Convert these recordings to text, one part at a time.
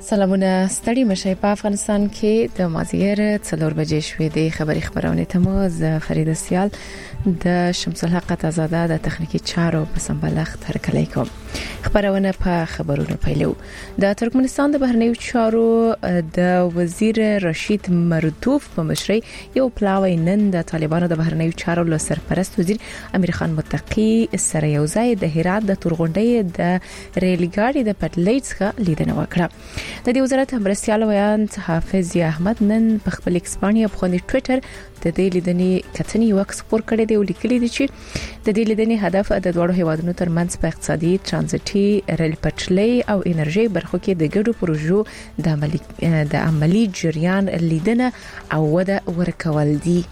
سلامونه ستړي مشه په افغانستان کې د مازیګر 4 بجې شوې د خبرونه ته مو ز فرید سیال د شمس الحق تازاده د تخنیکی چارو په سمبلښت هرکلی کوم. خبرونه په خبرونو پیلو. د ترکمنستان د بهرنیو چارو د وزیر رشید مردوف په مشرۍ یو پلاوی نن د طالبانو د بهرنیو چارو له سرپرست وزیر امیر خان متقی سره یو ځای د هرات د تورغونډۍ د ریلګاډي د پټلۍ څخه لیدنه وکړه. د دې وزارت مرستيال ویان حافظ احمد نن په خپل ایکسپانیا په ټوئیټر د دې لیدنې کتنې یو خبر کړی دی او لیکلی دی چې د دې لیدنې هدف د دوه هیوادونو ترمنځ په اقتصادي ترانزیټي ریل پټلۍ او انرژي برخو کې د ګډو پروژو د عملی جریان لیدنه او وده ورکول دي.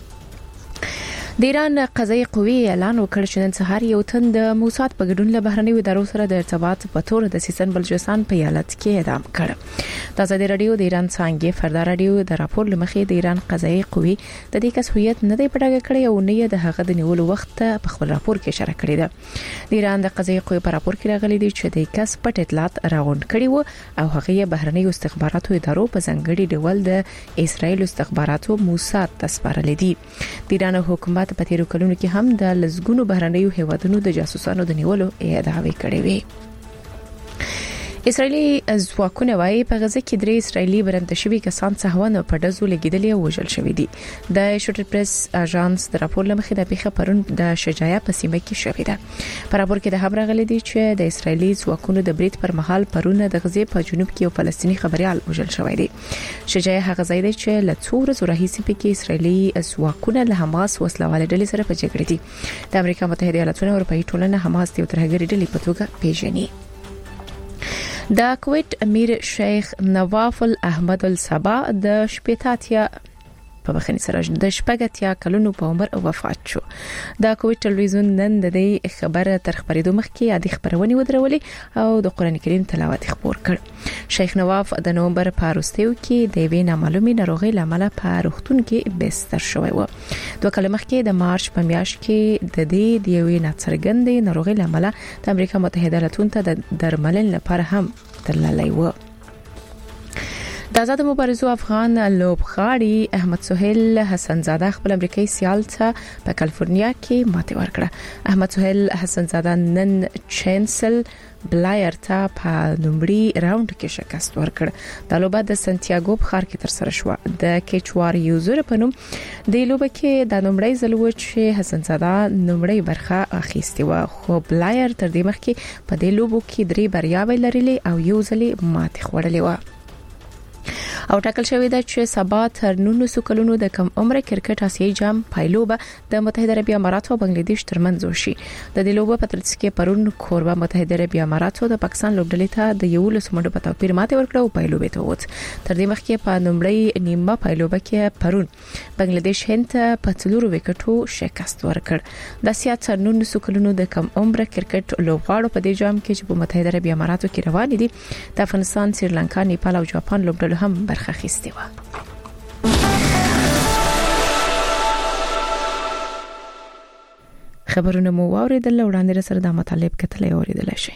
د ایران قضایي قوې اعلان وکړ چې نن سهار یو تن د موساد په ګډون له بهرنیو ادارو سره د ارتباط په تور د سیستان بلوچستان په ایالت کې اعدام کړ. د ازادي رادیو د ایران څنګه فردا رادیو د راپور لمخې د ایران قضایي قوې د دې کس هویت نه دی پټه کړی او نه د هغه د نیولو وخت په خپل راپور کې اشاره کړې ده. د ایران د قضایي قوې په راپور کې راغلي دی چې د کس پټ اطلاعات راغونډ کړي وو او هغه بهرنیو استخباراتو ادارو په ځنګړي ډول د اسرایل استخباراتو موساد تسپارلې دي. د ایران حکومت په تیرو کلونو کې هم د لزګونو بهرنیو هیوادونو د جاسوسانو د نیولو ادعاوې کړې وې. اسرایلی ځواکونه وايي په غزه کې درې اسرایلی برمته شوي کسان څهونه په دزو لګیدلې او وژل شوي دي. د شوټر پریس اژانس د راپور لمخې د پیښه پرون د شجاعه په سیمه کې شوې ده. په راپور کې د خبر غلي دي چې د اسرایلی ځواکونو د بریټ پر مهال پرون د غزه په جنوب کې یو فلسطینی خبريال وژل شوی دی. شجاعه هغه ځای دی چې له څو ورځې راهیسې په کې اسرایلی ځواکونه له حماس وسلواله ډلې سره په جګړه دي. د امریکا متحده ایالاتونو او اروپאי ټولنه حماس د ترهګری ډلې په توګه پیژني. د کویت امیر شیخ نواف الاحمد الصبا د شپږاتیا په بخنی سره د شپږاتیا کلونو په عمر وفات شو. د کویت ټلویزیون نن د دې خبره تر خبرېدو مخکې عادي خبرونه ودرولې او د قران کریم تلاوت خبر کړ. شیخ نواف د نومبر په وروستیو کې د وینا معلومي ناروغي لامل په روغتون کې بستر شوی و. دوه کله مخکې د مارچ په میاشت کې د دې د یوې ناڅرګندې ناروغي لامل د امریکا متحده ایالاتونو ته د درملنې لپاره هم تللی و. د آزاد مبارزو افغان لوبغاړي احمد سهیل حسن زاده خپل امریکایي سیال ته په کالیفورنیا کې ماته ورکړه. احمد سهیل حسن زاده نن چانسل بلایر ته په لومړي راوند کې شکست ورکړ. د لوبه د سانتیاګو په ښار کې تر سره شو. د کیچوار یوزر په نوم د لوبه کې د لومړی ځل و چې حسن زاده لومړی برخه اخیستې و، خو بلایر تر دې مخکې په دې لوبو کې 3 بریاوې لرلې او یو ځل ماته خوړلې و. او ټاکل شوی دی چې سبا تر 19 کلونو د کم عمر کرکټ آسیایي جام پایلوبه د متحده عربی اماراتو او بنگلاديش ترمنځ وشي. د دې لوبه په ترڅ کې پرون کوربه متحده عربی اماراتو د پاکستان لوبډلې ته د 11 منډو په توپیر ماته ورکړه او پایلوبه ته ووت. تر دې مخکې په لومړی نیمه پایلوبه کې پرون بنگلاديش هند په 4 وکټو شکست ورکړ. د آسیا تر 19 کلونو د کم عمر کرکټ لوبغاړو په دې جام کې چې په متحده عربی اماراتو کې روان دي د افغانستان، سریلانکا، نیپال او جاپان لوبډلو هم برخه اخیستې و. خبرونه مو واوریدل، وړاندې سره د مطالب کتلې اوریدل شي.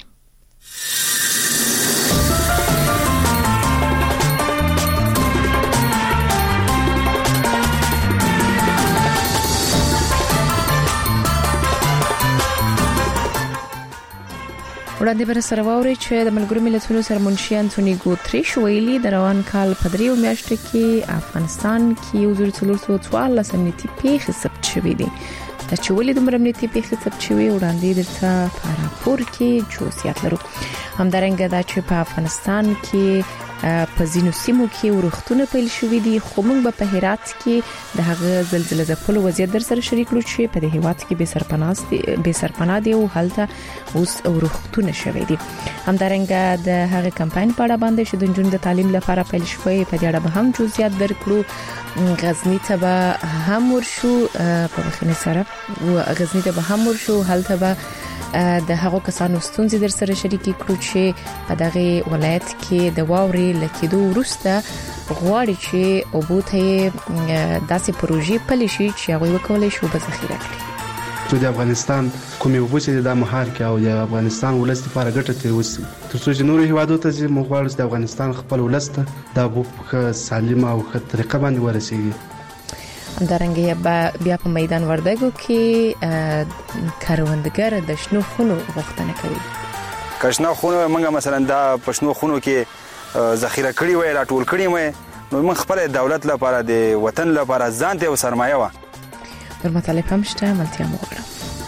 وړاندې بر سره ووري چې د ملګرو ملتونو سرمنشي انټونی ګوتریش ویلي د روان کال په 3 میاشتو کې افغانستان کې 1414 امنیتي پیښې ثبت شوې دي. د چولې د امنیتي پیښې ثبت شوې وړاندې د په راپور کې جوسیات لرو. همدارنګه دا چې په افغانستان کې په ځینو سیمو کې ورښتونه پیل شوې دي، خو موږ په هرات کې د هغه زلزلې ځپلو وضعیت در سره شریک کړو چې په دې هیواد کې به سرپناه دي او حالت اوس ورښتونه شوې دي. همدارنګه د هغه کمپاین په اړه باندې چې د جون د تعلیم لپاره پیل شوی په دې اړه به هم جزئیات درکړو. غزنی ته به هم ورشو په بخینه سره غزنی ته به هم ورشو، حالت به د هغو کسانو ستونزې در سره شریکې کړو چې په دغه ولایت کې د واوري لکېدو وروسته غواړي چې اوبو ته داسې پروژې پلي شي چې هغه وکولای شي په ذخیره کړي. ترڅو د افغانستان کومې وبوسي د مهار کې او د افغانستان ولست لپاره ګټه ترې وسی ترڅو چې نور هیوادو ته چې موږ غواړو د افغانستان خپل ولست د ابو په سالمه او ښه طریقه باندې ورسیږي. همدارنګه بیا په میدان وردګو کې کروندګر د شنو خونو غوښتنه کوي. کښنه خونو موږ مثلا د پښنو خونو کې ذخیره کړی وای را ټول کړی وای نو موږ خپل دولت لپاره د وطن لپاره ځان ته سرمایه و نور مطالب هم شته ملتیا وګورم.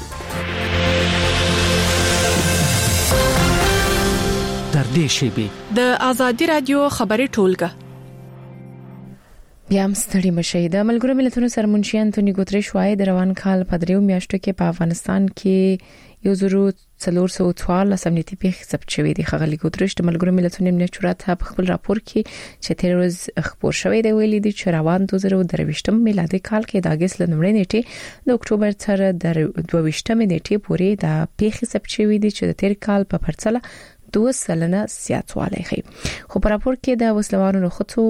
در دې شیبه د ازادي رادیو خبري ټولګه بیا هم ستړي مشي. د ملګرو ملتونو سرمنشي انټونی ګوتریش وايي د روان کال په دریو میاشتو کې په افغانستان کې 1414 امنیتي پیښې ثبت شوې دي. خغلی ګوتریش د ملګرو ملتونو امنیت شورا ته په خپل راپور کې چې تیر ورځ خبر شوی دی ویلي دي چې روان 2023 میلادي کال کې د اگست لومړۍ نیټه د اکتوبر تر 22 نیټې پورې د پیښې ثبت شوې دي چې د تیر کال په پرتله 2% زیاتوالی ښيي. خو په راپور کې د وسلوارو نخښو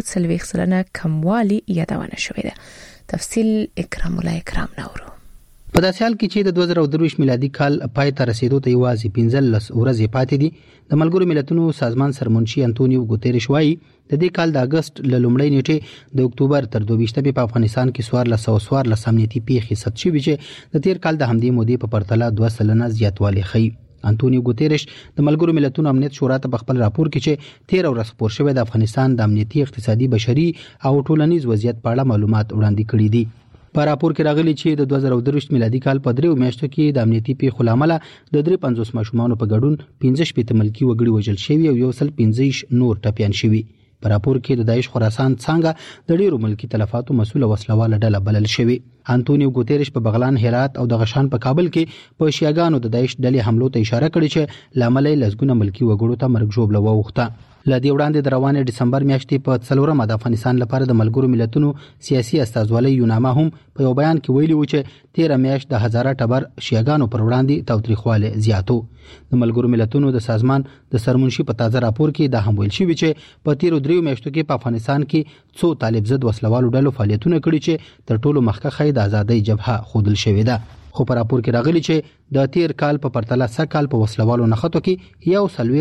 1.3% کموالی یادونه شوې ده. تفصیل اکرام الله اکرام نورو. په داسې حال کې چې د 2023 میلادي کال پای ته رسیدو ته یوازې 15 ورځې پاتې دي، د ملګرو ملتونو سازمان سرمنشي انټونیو ګوتریش وايي د دې کال د اگست لومړۍ نیټه د اکتوبر تر 22 په افغانستان کې 1414 امنیتي پیښې ثبت شوې چې د تیر کال د همدې مودې په پرتله 2% زیاتوالی ښيي. انټونیو ګوتریش د ملګرو ملتونو امنیت شورا ته په خپل راپور کې چې 13 ورځې خبر شوی د افغانستان د امنیتي، اقتصادي، بشري او ټولنیز وضعیت په اړه معلومات وړاندې کړي دي. په راپور کې راغلي چې د 2023 میلادي کال په دریو میاشتو کې د امنیتي پیښو لامل د 53 ماشومان په ګډون 15 ملکی وګړي وژل شوي او 115 نور ټپيان شوي. په راپور کې د داعش خراسان څنګه د ډیرو ملکی تلفاتو مسؤل وسلواله ډله بلل شوی. انټونیو ګوتریش په بغلان، هرات او د غشان په کابل کې په شیعاګانو د داعش ډلې حملو ته اشاره کړې چې لامل یې لسګونه ملکی وګړو ته مرګ ژوبله ووخته. لدی وړاندې د روانه دسمبر میاشتې په 4 د افغانستان لپاره د ملګرو ملتونو سیاسي استازولۍ یوناما هم په یو بیان کې ویلي و چې 13 میاشت د هزاره ټبر شیعاګانو پر وړاندې تاوتریخواله زیاتو. د ملګرو ملتونو د سازمان د سرمنشي په تازه راپور کې دا هم ویل شوی چې په 13 میاشتو کې په افغانستان کې څو طالب ضد وسلوالو ډلو فعالیتونه کړي چې تر ټولو مخکې د ازادۍ جبهه خودل شوې ده. خو په راپور کې راغلي چې د تیر کال په پرتله سکهال په وسلوالو نخښو کې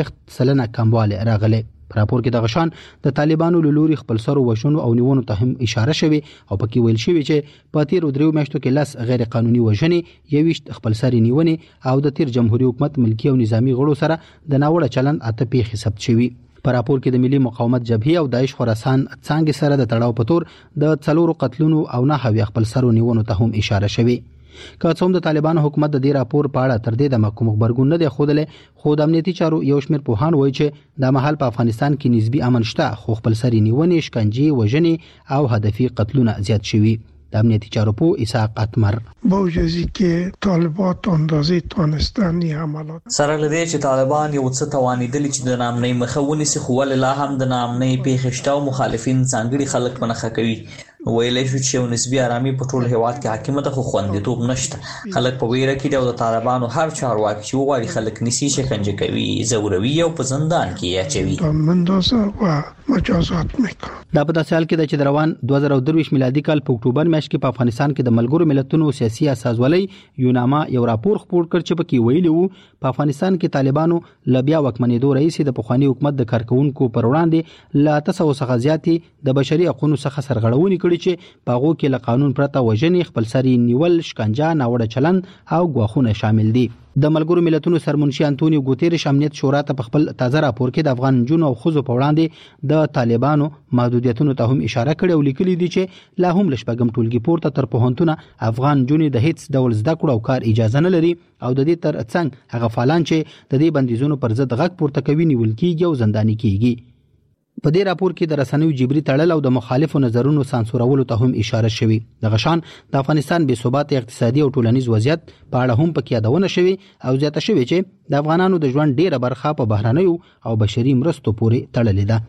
1.3% کمواله راغله. په راپور کې د غشان د طالبانو له لوري خپل سرو وژنو او نیونو ته هم اشاره شوی او پکې ویل شوی چې په تیر 3 میاشتو کې لس غیر قانوني وژنې، 21 خپل سري نیونې او د تیر جمهوریت حکومت ملکی او نظامی غړو سره د ناوړه چلند اته پیښې ثبت شوی. په راپور کې د ملي مقاومت جبهه او داعش خراسان څنګه سره د تړاو په تور د 4 قتلونو او نه هوی خپل سرو نیونو ته هم اشاره شوی. که څوم د طالبانو حکومت د دې راپور په اړه تر دې د کوم خبرګون نه دی خوده، خو د امنیتي چارو یو شمېر پوهان وایي چې د محل په افغانستان کې نسبی امن شته، خو خپل سري نیونې، شکنجې، وژنې او هدفي قتلونه زیات شوي. د امنیتي چارو په اسحاق اتمر با وجودی که طالبات اندازه تانستن عملات سره لدی چې طالبان یو څه توانیدل چې د نامنۍ مخاوني سي خو ول لا هم د نامنۍ پیښشته او مخالفین ځانګړي خلک منخه کوي. ویلې شو چې نسبی آرامي په ټول هیواد کې حاکمه ده، خو خوندیتوب نشته. خلک په ویره کې د طالبانو هر چارواکي چې وغواړي خلک نسی شکنجه کوي، زوروي او په زندان کې اچوي. مندازه و مجازات میکنه. دا په داسې حال کې د روان 2023 میلادي کال په اکتوبر میاشت کې په افغانستان کې د ملګرو ملتونو سیاسي استازولۍ یوناما یو راپور خپور کړ چې پکې ویلي وو په افغانستان کې طالبانو لبیا وکمنېدو رئیس د پخوانی حکومت د کارکونکو پر وړاندې لا 900 څخه زیاتې د بشري حقوقو څخه سرغړونې کړې چې په هغه کې له قانون پرته وژنې، خپل سري نیول، شکنجه، ناوړه چلند او ګواښونه شامل دي. د ملګرو ملتونو سرمنشي انټونیو ګوتریش امنیت شورا ته په خپل تازه راپور کې د افغان جنونو او خزو په وړاندې د طالبانو محدودیتونو ته هم اشاره کړې او لیکلي دي چې لا هم لشپږم ټولګي پورته تر پوهنتونه افغان جنې د هیڅ ډول زده کړو او کار اجازه نه لري او د دې تر څنګ هغه فعالان چې د دې بندیزونو پر ضد غږ پورته کوي نیول کیږي او زنداني کیږي. په دې راپور کې د رسنیو جبري تړل او د مخالفو نظرونو سانسورولو ته هم اشاره شوی. د غشان د افغانستان بې ثبات اقتصادي او ټولنیز وضعیت په اړه هم پکې یادونه شوی او زیاته شوی چې د افغانانو د ژوند ډیره برخه په بهرنیو او بشري مرستو پورې تړلې ده.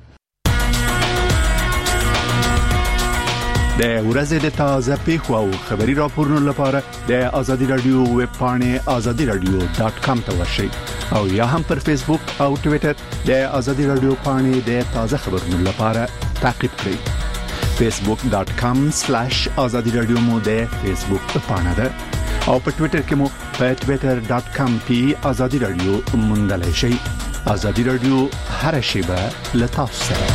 د ورځې د تازه پیښو او خبري راپورونو لپاره د ازادي رادیو ویب پاڼې azadiradio.com ته ورشئ او یا هم پر فیسبوک او ټوئیټر د ازادي رادیو پاڼې د تازه خبرونو لپاره تعقیب کړئ. facebook.com/azadiradio مو د فیسبوک پاڼه ده او په ټوئیټر کې مو په twitter.com/azadi-radio موندلای شئ. ازادي رادیو هر شیبه لتاسو سره.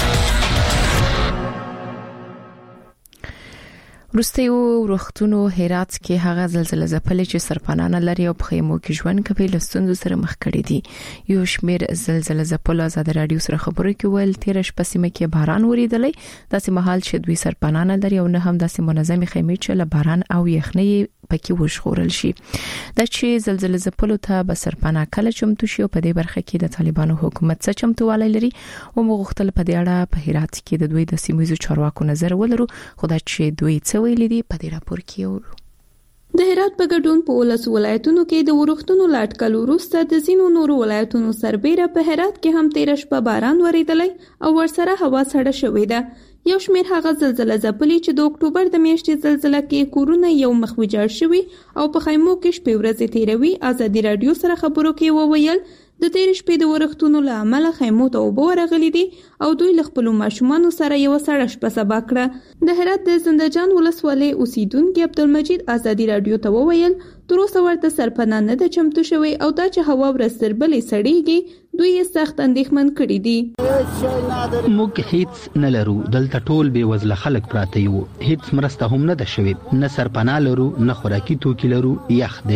روستیو وروختونو هرات کې هغه زلزلې ځپلې چې سرپنانه لري او په خیمو کې ژوند کوي له ستونزو سره مخ کړي دي. یو شمېر زلزلې ځپلو ازادي رادیو سره خبرو کې ویل تیر شپه سیمه کې باران وریدلی داسې مهال چې دوی سرپنانه لري او نه هم داسې منظمې خیمې چې له باران او یخنۍ پکې وژغورل شي. دا چې زلزلې ځپلو ته به سرپناه کله چمتو شي او په دې برخه کې د طالبانو حکومت څه چمتووالی لري او مغختل په دې اړه په هرات کې د دوی د سیمویزو چارواکو نظر ولرو. خدای چې دوی څه ویلي دي په دې راپور کې اورو. د هرات په ګډون په 19 ولایتونو کې د ورښتونو لاټکل وروسته د ځینو نورو ولایتونو سربېره په هرات کې هم تیر شپه باران وریدلی او ورسره هوا سړه شوې ده. یو شمېر هغه زلزلې ځپلې چې د اکتوبر د میاشتې زلزلې کې کورونه یو مخ ویجاړ شوي او په خیمو کې شپې ورځې تیروي. ازادي رادیو سره خبرو کې وویل د تیر شپې د ورښتونو له امله خیمو ته اوبه ورغلي دي او دوی له خپلو ماشومانو سره یو سړه شپه سبا کړه. د هرات د زندهجان ولسوالۍ اوسیدونکي عبدالمجید ازادي رادیو ته وویل تر اوسه ورته سرپناه نه ده چمتو شوی او دا چې هوا ورځ تر بلې سړیږي دوی یې سخت اندېښمن کړي دي. موږ هیڅ نه لرو، دلته ټول بې وزله خلک پراته یو، هیڅ مرسته هم نه ده شوې، نه سرپناه لرو نه خوراکي توکي لرو، یخ دی.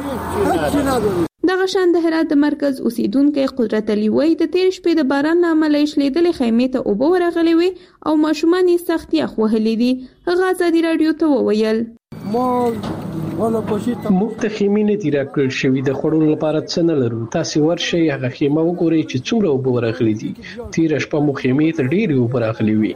دغه شان د هرات د مرکز اوسیدونکي قدرت علي وای د تیر شپې د باران له امله شلیدلې خیمې ته اوبه ورغلې وي او ماشومان یې سخت یخ وهلي دي. هغه ازادي رادیو ته وویل موږ ته خیمې نه دي راکړل شوې، د خوړو لپاره څه نه لرو. تاسو ورشئ هغه خیمه وګورئ چې څومره اوبه ورغلي دي. تیر شپه مو خیمې ته ډېرې اوبه راغلي وي.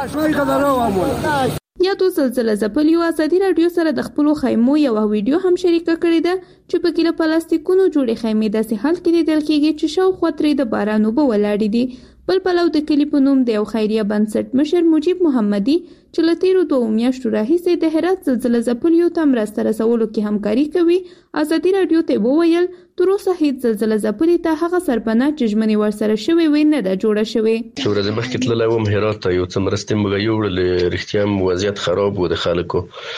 یادو زلزلې ځپلیو ازادي رادیو سره د خپلو خیمو یو ویډیو هم شریکه کړې ده چې په کې له پلاستیکونو جوړې خیمې داسې حال کې لیدل کېږي چې شاوخوا ترې د باران اوبه ولاړې دي. بل پلو د کلي په نوم د یو خیریه بنسټ مشر مجیب محمدي چې له تیرو 2 میاشتو راهیسې د هرات زلزلې ځپلیو ته مرسته رسولو کې همکاري کوي. ازادي رادیو ته وویل تر اوسه هیڅ زلزلې ځپلې ته هغه سرپناه چې ژمنې ورسره شوې وي نه ده جوړه شوې. ورځ مخکې تللی وم هرات ته، یو څه مرستې موږ یوړلې، رښتیا هم وضعیت خراب و د خلکو،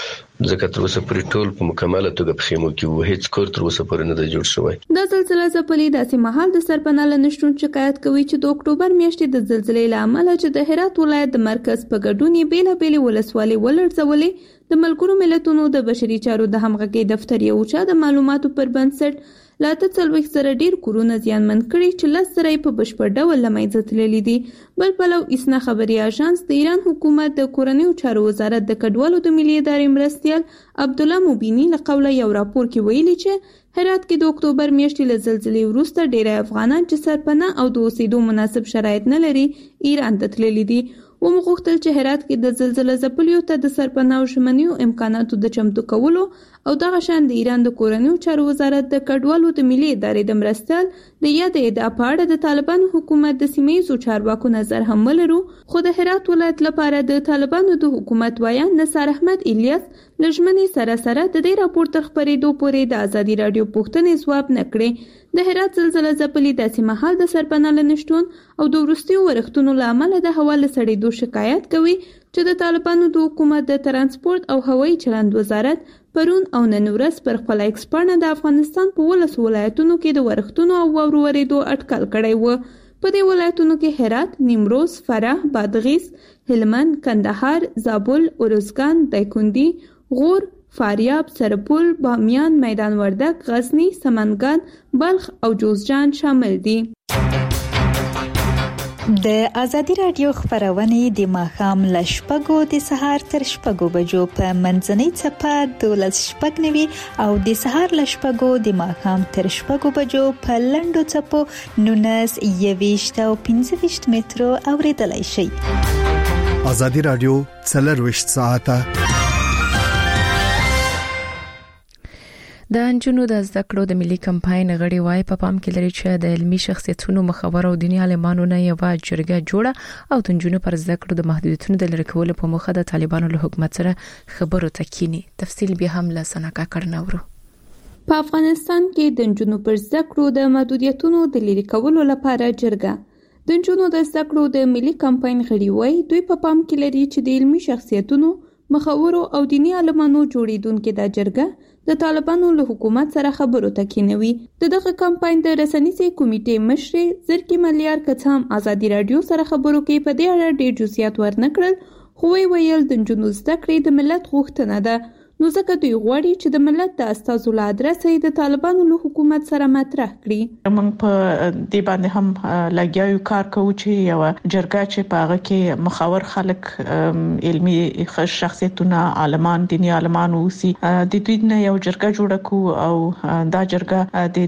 ځکه تر اوسه پورې ټول په مکمله توګه په خیمو کې و، هیڅ کور تر اوسه پورې نه دی جوړ شوی. دا زلزلې ځپلې داسې مهال د سرپناه له نشټون شکایت کوي چې د اکتوبر میاشتې د زلزلې له امله چې د هرات ولایت د مرکز په ګډون یې بیلابېلې ولسوالۍ ولړزولې. د ملګرو ملتونو د بشري چارو د همغږۍ دفتر یو چا د معلوماتو پر بنسټ لا 40 سره ډیر کورونه زیانمن کړي چې 10 سره په بشپړ ډول له منځه تللي دي. بل پلو اسنا خبري اژانس د ایران حکومت د کورنیو چارو وزارت د کډوالو د ملي ادارې مرستيال عبد الله مبینی له قوله یو راپور کې ویلي چې هرات کې د اکتوبر میاشتې له زلزلې وروسته ډېر افغانان چې سرپناه او د اوسېدو مناسب شرایط نه لري ایران ته تللي دي. ومغوښتل چې هرات کې د زلزلې ځپلیو ته د سرپناه او ژمنیو امکاناتو د چمتو کولو او دغه شان د ایران د کورنیو چارو وزارت د کډوالو د ملي ادارې د مرستيال د یاد ادعا په اړه د طالبانو حکومت د سیمه‌ییزو چارواکو نظر هم ولرو. خو د هرات ولایت لپاره د طالبانو د حکومت وایان نصار احمد الیاس لژمنې سره د دې راپور تر خبرېدو پورې د ازادي رادیو پوښتنې ځواب نه کړې. د هرات زلزلې ځپلې داسې مهال د سرپناه له نشټون او د وروستیو ورښتونو له امله د هوا له سړېدو شکایت کوي چې د طالبانو د حکومت د ترانسپورت او هوایي چلند وزارت پرون او نن ورځ پر خپل ایکسپرټ د افغانستان په 19 ولایتونو کې د ورښتونو او واورو ورېدو اټکل کړی و. په دې ولایتونو کې هرات، نیمروز، فراه، بادغیس، هلمند، کندهار، زابل، ارزګان، دایکنډي، غور، فاریاب، سرپل، بامیان، میدان وردګ، غزنی، سمنګان، بلخ او جوزجان شامل دي. د ازادي رادیو خبرونه د ماښام له 6 د سهار تر 6 بجو په منځنۍ چپه 12:09 او د سهار له 6 د ماښام تر 6 بجو په لنډو چپو 19 او 15 مترو اوریدلای شئ. ازادي رادیو 24 ساعته د انجونو د زده کړو د ملي کمپاین غړي وای په پام کې لري چې د علمي شخصیتونو مخاور او دیني عالمانو نه یو جرګه جوړه او د انجونو پر زده کړو د محدودیتونو د لرې کولو په موخه د طالبانو له حکومت سره خبرو تکینی. تفصیل به هم له سناکا کړناورو. په افغانستان کې د انجونو پر زده کړو د محدودیتونو د لرې کولو لپاره جرګه د انجونو د زده کړو د ملي کمپاین غړي وای دوی په پام کې لري چې د علمي شخصیتونو مخورو او دینی عالمانو جوړیدونکو د جرګه د طالبانو له حکومت سره خبرو ته کینوي. دغه کمپاین د رسنیزي کمیټې مشر زرکی ملیار کڅام ازادي رادیو سره خبرو کې په دې اړه ډېر جزئیات ورنکړل، خو ویل د نجونو زده کړې د ملت غوښتنه ده، نو ځکه دوی غواړي چې د ملت د استازو له ادرسه د طالبانو له حکومت سره مطرح کړي. موږ په دې باندې هم لګیاو کار کوو چې یو جرګه چې په هغه کې مخاور خلک علمي شخصیتونه عالمان دینی عالمان اوسي د دوی نه یو جرګه جوړه کو او دا جرګه د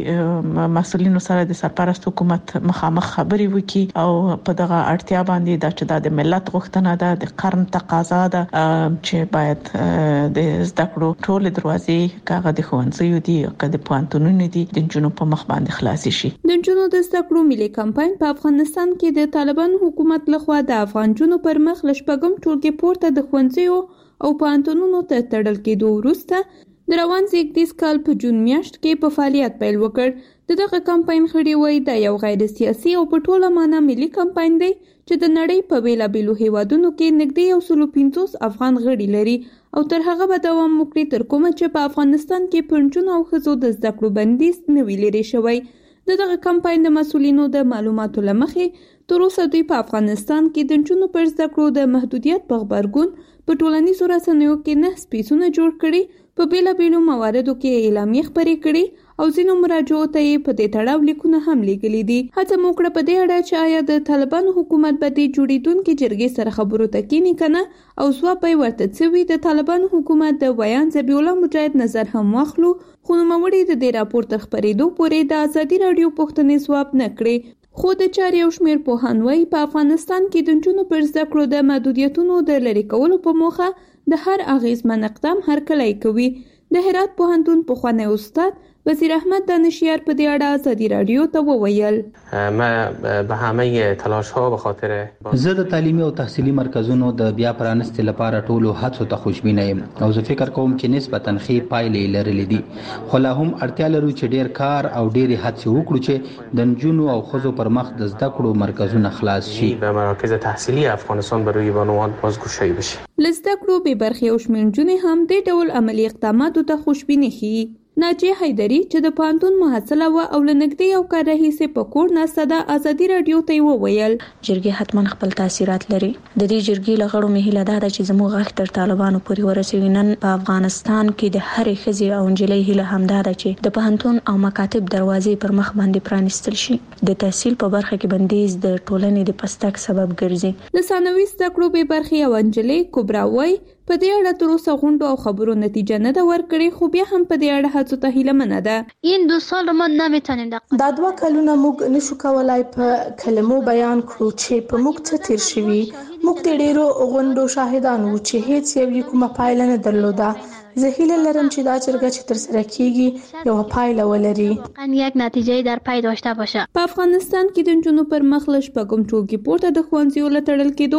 دوی مسؤلینو سره د سرپرست حکومت مخامخ خبري وکي او په دغه اړتیا باندې دا چې د ملت غوښتنه ده د قرن تقاضا ده چې باید د زده کړو ټول دروازې کاغه د ښوونځیو دي که د پوهنتونونو دي د نجونو په مخ باندې خلاص شي. د نجونو د زده کړو ملي کمپاین په افغانستان کې د طالبان حکومت لخوا د افغان جنونو پر مخ لشپږم ټولګي پورته د ښوونځیو او پوهنتونونو ته تړل کېدو وروسته د روان زیږدیز کال په جون میاشت کې په فعالیت پیل وکړ. دغه کمپاین خړې وای د یو غیر سیاسي او په ټوله معنا ملي کمپاین دی چې د نړۍ په بیلابیلو هیوادونو کې نږدې 150 افغان غړي لري او تر هغه به دوام وکړي تر کومه چې په افغانستان کې پر نجونو او ښځو د زده کړو بندیز نه وي لرې شوی. دغه کمپاین د مسؤلینو د معلوماتو له مخې تر اوسه دوی په افغانستان کې د نجونو پر زده کړو د محدودیت په غبرګون په ټولنیزو رسنیو کې 9 سپیڅونه جوړ کړي، په بیلابیلو مواردو کې اعلامیې خپرې کړي او ځینو مراجعو ته یې په دې تړاو لیکونه هم لیږلي دي. هڅه مو کړه په دې اړه چې آیا د طالبانو حکومت به د جوړیدونکو جرګې سره خبرو ته کینی کنه او ځواب یې ورته څوي. د طالبانو حکومت د بیان ذبیح الله مجاهد نظر هم واخلو، خو نوموړي د دې راپور تر خبرېدو پورې د ازادي رادیو پوښتنې ځواب نه کړې. خو د چارې او شمیر پوهان وایي په افغانستان کې د نجونو پر زده کړو د محدودیتونو د لرې کولو په موخه د هر اغیزمن اقدام هرکلی کوي. د هرات پوهنتون پخوانی استاد وزیر احمد دانشیار په دې اړه ازادي رادیو ته وویل: ما به همه تلاش‌ها به خاطر زه د تعلیمي او تحصیلي مرکزونو د بیا پرانستې لپاره ټولو هڅو ته خوشبینه یم او زه فکر کوم چې نسبتاً ښې پایلې لرلې دي، خو لا هم اړتیا لرو چې ډیر کار او ډېرې هڅې وکړو چې د نجونو او ښځو پر مخ د زده کړو مرکزونه خلاص شي. به مراکز تحصیلی افغانستان به روی بانوان بازگشایی بشه. لزده کړو بې برخې او شمېر نجونې هم دې ډول عملي اقداماتو ته خوشبیني ښیي. ناجیه حیدري چې د پوهنتون محصله وه او له نږدې یو کال راهیسې په کور ناسته ده ازادي رادیو ته یې وویل: جرګې حتما خپل تاثیرات لري. د دې جرګې له غړو مې هیله ده چې زموږ غږ تر طالبانو پورې ورسوي. نن په افغانستان کې د هرې ښځې او نجلۍ هیله همدا ده چې د پوهنتون او مکاتب دروازې پر مخ باندې پرانیستل شي. د تحصیل په برخه کې بندیز د ټولنې د پستګ سبب ګرځي. د ثانوي زده کړو بې برخې یوه نجلۍ کبرا وایي په دې اړه تر اوسه غونډو او خبرو نتیجه نه ده ورکړې، خو بیا هم په دې اړه هڅو ته هیله‌منه ده. این 2 سال ما نمیتونیم دا 2 کلونه موږ نشو کولای په کلمو بیان کړو چې په موږ څه تیر شوي. موږ د ډیرو غونډو شاهدان وو چې هیڅ یو کومه پایله نه درلوده. زه هیله لرم چې دا جرګه چې تر سره کیږي یو پایله ولري، یک نتیجه در پی داشته باشه. په افغانستان کې د نجونو پر مخ لشپږم ټولګي پورته د ښوونځیو له تړل کېدو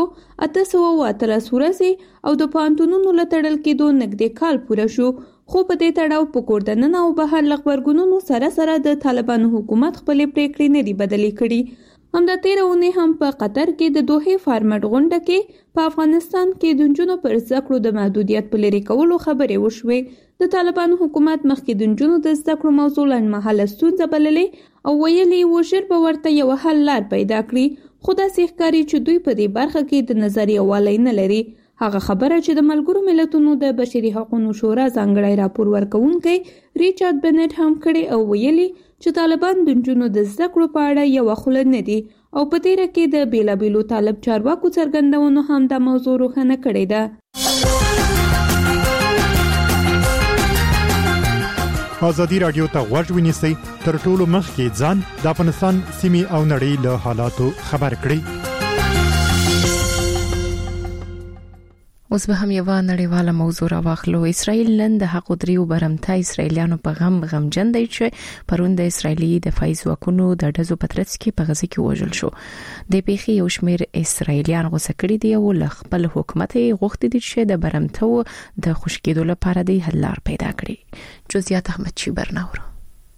813 ورځې او د پوهنتونونو له تړل کېدو نږدې کال پوره شو. خو په دې تړاو په کور دننه او بهر له غبرګونونو سره سره د طالبانو حکومت خپلې پریکړې نه دي بدلې کړي. همدا تیره اونۍ هم په قطر کې د دوحې فارمټ غونډه کې په افغانستان کې د نجونو پر زده کړو د محدودیت په لرې کولو خبرې وشوې. د طالبانو حکومت مخکې د نجونو د زده کړو موضوع لنډمهاله ستونزه بللې او ویلي و ژر به ورته یوه حل لار پیدا کړي، خو داسې ښکاري چې دوی په دې برخه کې د نظر یووالی نه لري. هغه خبره چې د ملګرو ملتونو د بشري حقوقو شورا ځانګړی راپور ورکوونکی ریچارډ بنټ هم کړي او ویلي چې طالبان د نجونو د زده کړو په اړه یوه خوله نه دي او په تیره کې د بیلابیلو طالب چارواکو څرګندونو هم دا موضوع روښانه کړې ده. ازادي رادیو ته غوږ ونیسئ، تر ټولو مخکې ځان د افغانستان سیمې او نړۍ له حالاتو خبر کړئ. اوس به هم یو نړیواله موضوع راواخلو. اسرائیل نن د حق دریو برمته اسرائیلیانو په غمجن دی چې پرون د اسرائیلي دفاعي ځواکونو د ډزو په ترڅ کې په غزه کې وژل شو. د پیښې یو شمېر اسرائیلیان غوسه کړي دي او له خپل حکومت غوښتي دي چې د برمته د خوشکېدو لپاره د حل لار پیدا کړي. جزئیات احمد چیبرناور.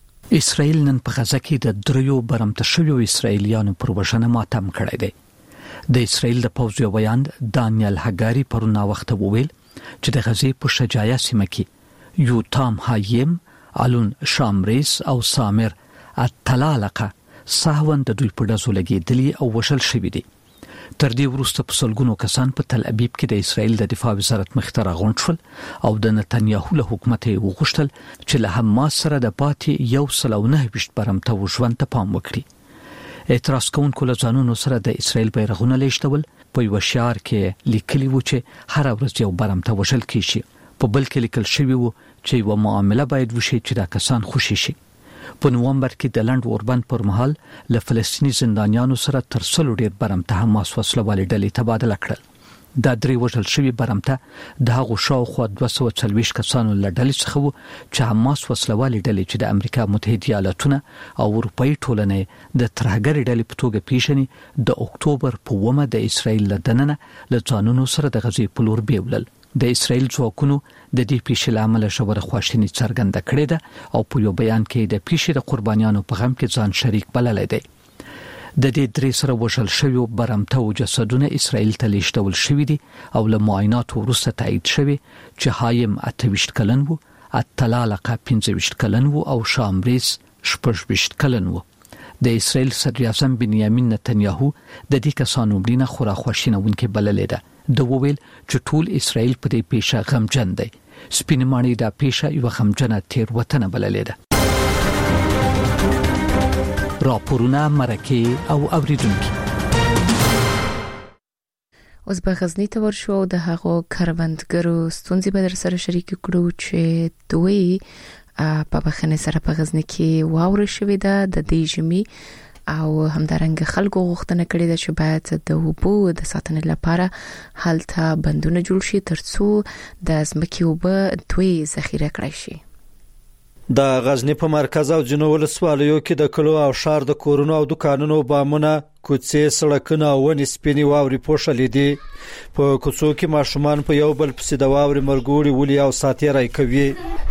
اسرائیل نن په غزه کې د دریو برمته شویو اسرائیلیانو پر وژنه ماتم کړی دی. د اسرائیل د پوځ یو بیان دانیل هګاری پرونه وخت وویل چې د غزې په شجاعه سیمه کې یوتام هایم، الون شامریس او سامر اتلالقه ساهون د دوی په ډزو لګېدلي او وشل شوي دي. تر دې وروسته په سلګونو کسان په تل ابیب کې د اسرائیل د دفاع وزارت مخې ته راغونډ شول او د نتنیاهو له حکومت یې وغوښتل چې له حماس سره د پاتې 129 برمته ژوند ته پام وکړي. اعتراض کوونکو له ځانونو سره د اسرائیل بیرغونه لیږدول. په یو شعار کې لیکلي و چې هر ورځ یو برمته وشل کیږي. په بل کې لیکل شوی و چې یو معامله باید وشي چې دا کسان خوشي شي. په نومبر کې د لند اوربند پر مهال له فلسطینی زندانیانو سره تر 100 ډیر برمته حماس وسلوالې ډلې تبادله کړل. دا درې وژل شوي برمته د هغو شاوخوا 240 کسانو له ډلې څخه وو چې حماس وسلوالې ډلې چې د امریکا متحده ایالاتونه او اروپאי ټولنې د ترهګرۍ ډلې په توګه پیژني د اکتوبر په 9 د اسرائیل له دننه له ځانونو سره د غزې په لور بیولل. د اسرائیل ځواکونو د دې پیښې له امله ژوره خواشیني څرګنده کړې ده او په یو بیان کې د پیښې د قربانیانو په غم کې ځان شریک بللی دی. د دې درې سره وژل شویو برمته او جسدونه اسرائیل ته لیږدول شوي دي او له معایناتو وروسته تایید شوي چې هایم 28 کلن وو، اتلالقه 15 کلن وو او شامریس 16 کلن وو. د اسرائیل صدر اعظم بنیامین نتنیاهو د دې کسانو مړینه خورا خواشینونکې بللې ده. د وویل چې ټول اسرائیل په دې پیښه غمجن دی. سپینماني دا پیښه یو غمجنه تیروتنه بللې ده. راپورونه مرکه او اوریدونکو. اوس به غزنی ته ورشو او د هغو کروندګرو ستونزې به در سره شریک کړو چې دوی په بخنه سره په غزنی کې واوره شوې ده د دې ژمي او همدارنګه خلکو غوښتنه کړې ده چې باید د اوبو د ساتنې لپاره هلته بندونه جوړ شي ترڅو د ځمکې اوبه دوی ذخیره کړی شي. د غزنی په مرکز او جنوب ولسوالیو کې د کلو او شار د کورونو او دکانونو بامونه، کوڅې، سړکونه او ونې سپینې واورې پوښلې دي. په کوڅو کې ماشومان په یو بل پسې د واورې مرګوري ولي او ساتیرای کوي.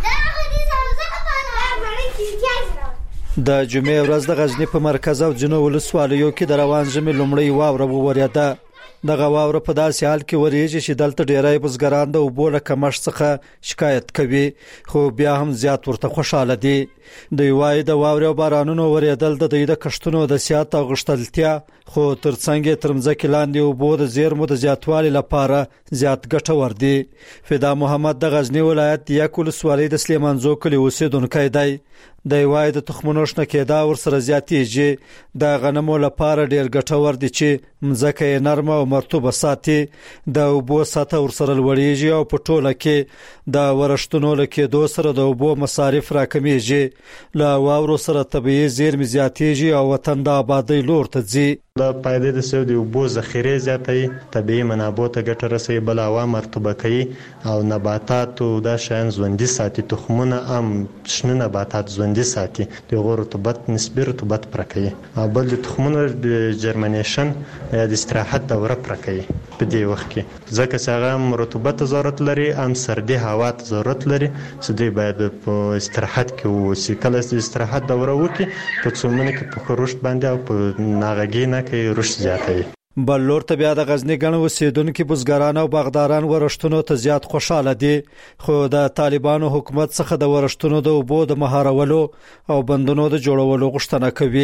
د جمعې ورځ د غزنی په مرکز او جنوب ولسوالیو کې د روان ژمي لومړی واوره وورېده. دغه واوره په داسې حال کې ورېږي چې دلته ډېری بزګران د اوبو له کمښت څخه شکایت کوي، خو بیا هم زیات ورته خوشاله دي. دوی وايي د واورې او بارانونو ورېدل د دوی د کښتونو د سیات او غښتلتیا، خو ترڅنګ تر مځکې لاندې اوبو د زیرمو د زیاتوالي لپاره زیات ګټور دي. فدا محمد د غزنی ولایت یک ولسوالۍ د سلیمانزو کلي اوسیدونکی دی. د وايي د تخمونو شنه کېدا ورسره زیاتېږي. د غنمو لپاره ډېر ګټور دي چې مځکه یې نرمه او مرطوبه ساتي. د اوبو سطح ورسره لوړېږي او په ټوله کې د ورښتونو له کېدو سره د اوبو مصارف راکمیږي. له واورو سره طبیعي زیرمې زیاتېږي او وطن د آبادۍ لور ته ځي. د پایدې د سود اوبو ذخیره زیاتوي، طبیعي منابع ته ګټه رسوي، بل هوا مرطوبه کوي او نباتات او د شین ژوندۍ ساتي. تخمونه هم شنه نباتات ژوندۍ ساتي، د رطوبت نسبي رطوبت پرکوي. او بل د تخمونو د جرمنیشن یا د استراحت دوره پرکوي په دې وخت کې، ځکه چې هغه رطوبت ضرورت لري، هم سردي هوا ته ضرورت لري چې دوی باید په استراحت کې ووسي. کله چې استراحت دوره وکړي په څو منځ کې په رشد باندې او په ناغږي نه کوي رشد زیاتوي. بل لور ته بیا د غزنی ګڼ اوسیدونکو بزګران او باغداران ورښتونو ته زیات خوشاله دي، خو د طالبانو حکومت څخه د ورښتونو د اوبو د مهارولو او بندونو د جوړولو غوښتنه کوي.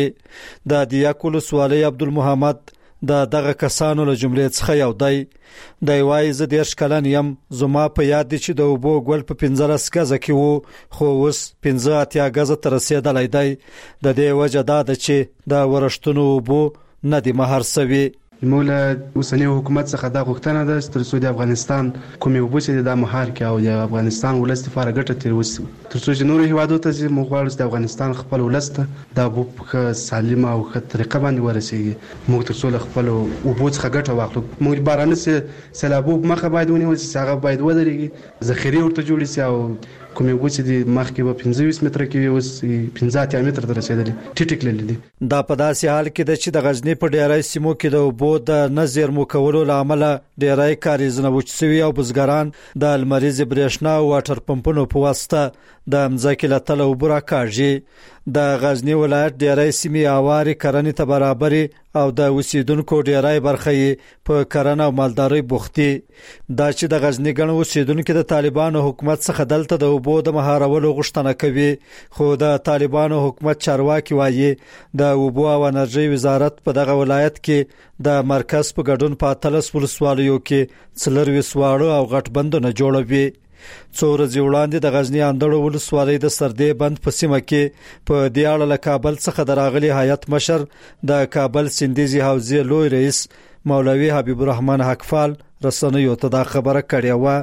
د دیاک ولسوالۍ عبدالمحمد دغه کسانو له جملې څخه یو دی. د وايي زه 10 کلن یم، زما په یاد دي چې د اوبو ګل په 15 غزه کې وو، خو اوس 15 غزه تر رسیدلای دی. د دې وجه دا ده چې د ورښتونو اوبو نه دی مهار سوي. مولا اوسنی حکومت څخه دا غوښتنه ده چې ترڅو د افغانستان کومې اوبه چې د مهار کې او د افغانستان ولس لپاره ګټه تیر وسی، ترڅو چې نور هیوادو ته چې موږ غواړو د افغانستان خپل ولس ته د اوبو په سالمه او ښه طریقه باندې ورسیږي. موږ ترڅو له خپل اوبو څخه ګټه واخلو. موږ بارانه سیلابو مخه باید ونیول شي، هغه باید ودرېږي، ذخیره ورته جوړ شي او کومې اوبه چې د مخکې به 25 متره کې اوس 15 متره ته رسیدلې ټیټ کړلې دي. دا په داسې حال کې ده چې د غزنی په ډیری سیمو کې د اوبو د نظر مکولو لامل ډیری کاریزونه وچسوي او بزګران د لمریز برېښنا او واټر پمپونو په واسطه د مځکې له تله اوبه راکاږي. د غزنی ولایت ډیری سیمې اوارې کرنې ته برابرې او د اوسیدونکو ډیرای برخه په کرنه او مالداري بوختي. دا چې د غزنی ګڼ اوسیدونکو د طالبانو حکومت څخه دلته د اوبو د مهارولو غوښتنه کوي، خو د طالبانو حکومت چارواکي وایي د اوبو او انرژي وزارت په دغه ولایت کې د مرکز په ګډون په 13 ولسوالیو کې 4 سواړو او غټ بندونه جوړوي. څو ورځې وړاندې د غزنی اندړو ولسوالۍ د سردې بند په سیمه کې په دی اړه له کابل څخه دراغلي هیئت مشر د کابل سندیزي حوزې لوی رئیس مولوي حبیب الرحمن حقفال رسنیو ته دا خبره کړې و.